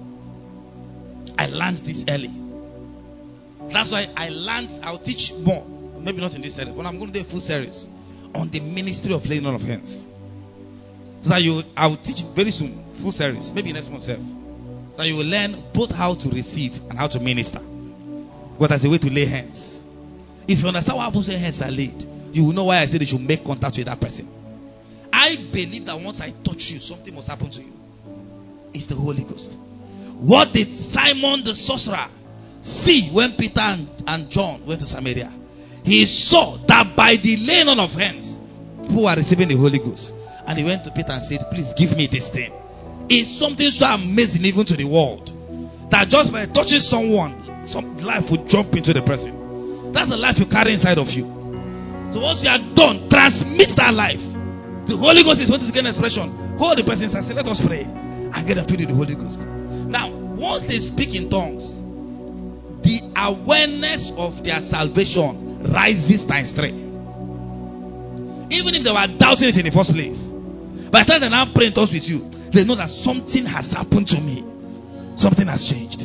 I learned this early. That's why I learned. I'll teach more. Maybe not in this series, but I'm going to do a full series on the ministry of laying on of hands. So that you, I will teach very soon, full series, maybe next month, self. So you will learn both how to receive and how to minister. But as a way to lay hands. If you understand what happens when hands are laid, you will know why I said you should make contact with that person. I believe that once I touch you, something must happen to you. It's the Holy Ghost. What did Simon the sorcerer see when Peter and, and John went to Samaria? He saw that by the laying on of hands, people were receiving the Holy Ghost. And he went to Peter and said, please give me this thing. It's something so amazing even to the world, that just by touching someone, some life will jump into the person. That's the life you carry inside of you. So once you are done, transmit that life. The Holy Ghost is going to get an expression. Hold the person and say, let us pray. And get a filled with the Holy Ghost. Now, once they speak in tongues, the awareness of their salvation rises times three. Even if they were doubting it in the first place, by the time they now pray in tongues with you, they know that something has happened to me. Something has changed.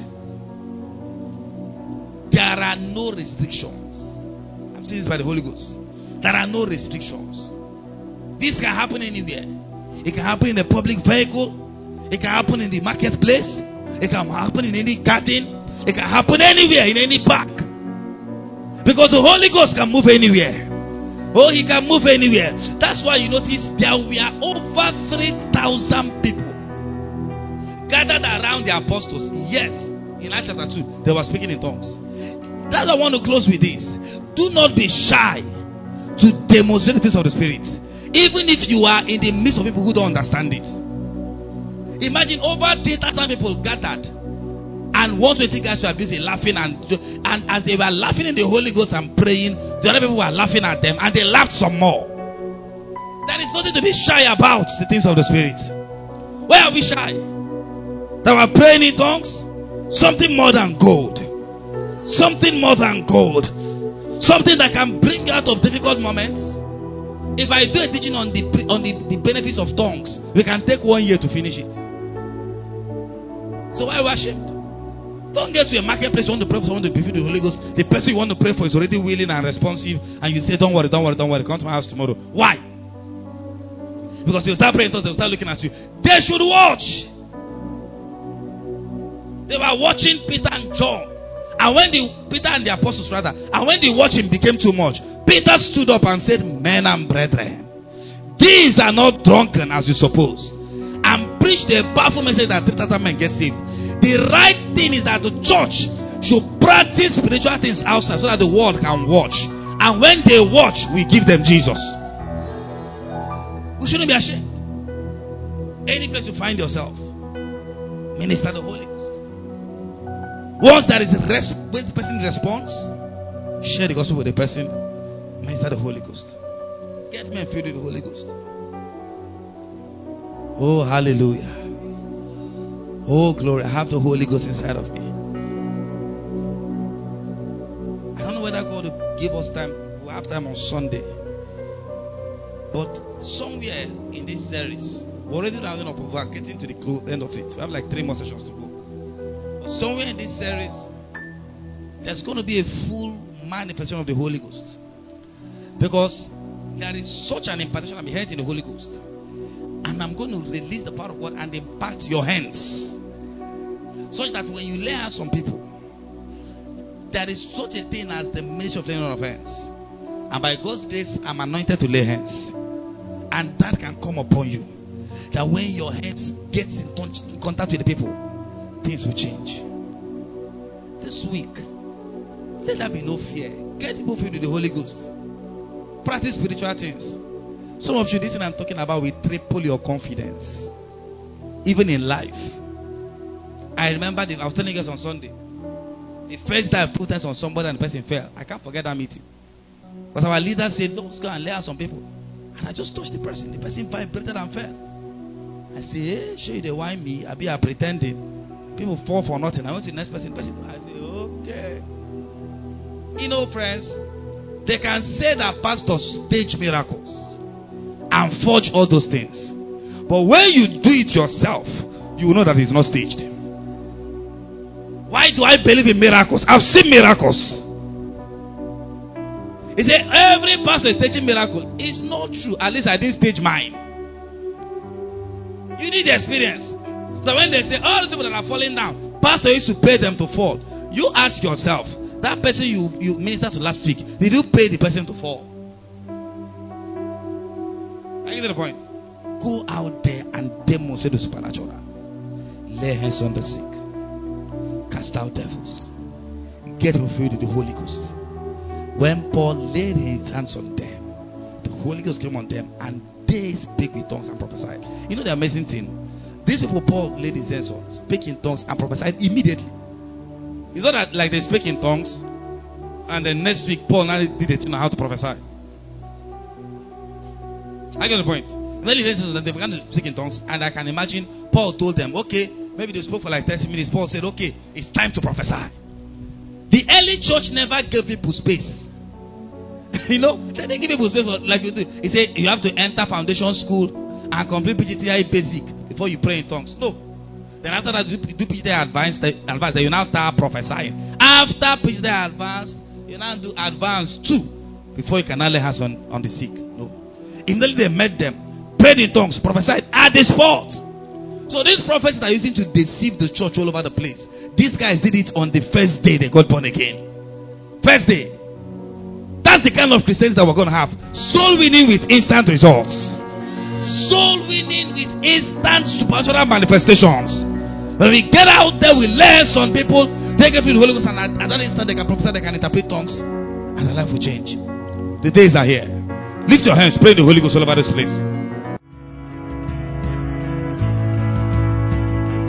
There are no restrictions. I'm saying this by the Holy Ghost. There are no restrictions. This can happen anywhere. It can happen in a public vehicle. It can happen in the marketplace. It can happen in any garden. It can happen anywhere, in any park. Because the Holy Ghost can move anywhere. Oh, he can move anywhere. That's why you notice there were over three thousand people gathered around the apostles. Yet, in Acts chapter two, they were speaking in tongues. That's why I want to close with this. Do not be shy to demonstrate the things of the Spirit. Even if you are in the midst of people who don't understand it. Imagine over three thousand people gathered, and one hundred twenty guys were busy laughing, and, and as they were laughing in the Holy Ghost and praying, The other people were laughing at them, and they laughed some more. There is nothing to be shy about the things of the Spirit. Why are we shy? That we're praying in tongues? Something more than gold. Something more than gold. Something that can bring you out of difficult moments. If I do a teaching on the on the, the benefits of tongues, we can take one year to finish it. So why are we ashamed? Don't get to a marketplace, you want to pray for someone to be filled with the Holy Ghost. The person you want to pray for is already willing and responsive, and you say, don't worry, don't worry, don't worry, come to my house tomorrow. Why? Because you start praying, they'll start looking at you. They should watch. They were watching Peter and John. And when the Peter and the apostles rather, and when the watching became too much, Peter stood up and said, men and brethren, these are not drunken as you suppose, and preached a powerful message that three thousand men get saved. The right thing is that the church should practice spiritual things outside so that the world can watch. And when they watch, we give them Jesus. We shouldn't be ashamed. Any place you find yourself, minister the Holy Ghost. Once there is a res- when the person responds, share the gospel with the person, minister the Holy Ghost. Get men filled with the Holy Ghost. Oh, hallelujah. Oh, glory. I have the Holy Ghost inside of me. I don't know whether God will give us time. We'll have time on Sunday. But somewhere in this series, we're already rounding up. We're getting to the end of it. We have like three more sessions to go. But somewhere in this series, there's going to be a full manifestation of the Holy Ghost. Because there is such an impartation I'm inherent in the Holy Ghost. And I'm going to release the power of God and impact your hands. Such that when you lay hands on people, there is such a thing as the ministry of laying on of hands. And by God's grace, I'm anointed to lay hands. And that can come upon you. That when your hands get in, touch, in contact with the people, things will change. This week, let there be no fear. Get people filled with the Holy Ghost. Practice spiritual things. Some of you, this thing I'm talking about will triple your confidence. Even in life. I remember, the, I was telling you guys on Sunday. The first time I put test on somebody and the person fell. I can't forget that meeting. Because our leader said, let's go and lay hands on people. And I just touched the person. The person vibrated and fell. I said, hey, show you the wine me. I be a pretending. People fall for nothing. I went to the next person. person. I said, okay. You know, friends, they can say that pastors stage miracles and forge all those things. But when you do it yourself, you will know that it's not staged. Why do I believe in miracles? I've seen miracles. He said, every pastor is staging miracle. It's not true. At least I didn't stage mine. You need the experience. So when they say, all the people that are falling down, pastor used to pay them to fall. You ask yourself, that person you, you ministered to last week, did you pay the person to fall? I get the point. Go out there and demonstrate the supernatural. Lay hands on the sick. Cast out devils. Get filled with the Holy Ghost. When Paul laid his hands on them, the Holy Ghost came on them and they speak with tongues and prophesied. You know the amazing thing? These people Paul laid his hands on, speak in tongues and prophesied immediately. It's not that like they speak in tongues and then next week Paul now did a thing on how to prophesy. I get the point. Then they began to speak in tongues, and I can imagine Paul told them, okay, maybe they spoke for like thirty minutes. Paul said, okay, it's time to prophesy. The early church never gave people space. You know, they didn't give people space for, like you do. He said, you have to enter foundation school and complete P G T I basic before you pray in tongues. No. Then after that, you do P G T I advanced, advanced, then you now start prophesying. After P G T I advanced, you now do advanced two before you can now lay hands on, on the sick. No. Immediately they met them, prayed in tongues, prophesied at the spot. So these prophets are using to deceive the church all over the place. These guys did it on the first day they got born again. First day. That's the kind of Christians that we're going to have. Soul winning with instant results. Soul winning with instant supernatural manifestations. When we get out there, we learn some people, they get through the Holy Ghost, and at, at that instant they can prophesy, they can interpret tongues, and their life will change. The days are here. Lift your hands, pray the Holy Ghost all over this place.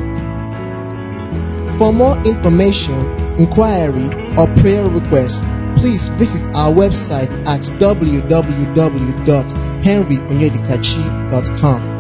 For more information, inquiry, or prayer request, please visit our website at w w w dot henry onyedikachi dot com.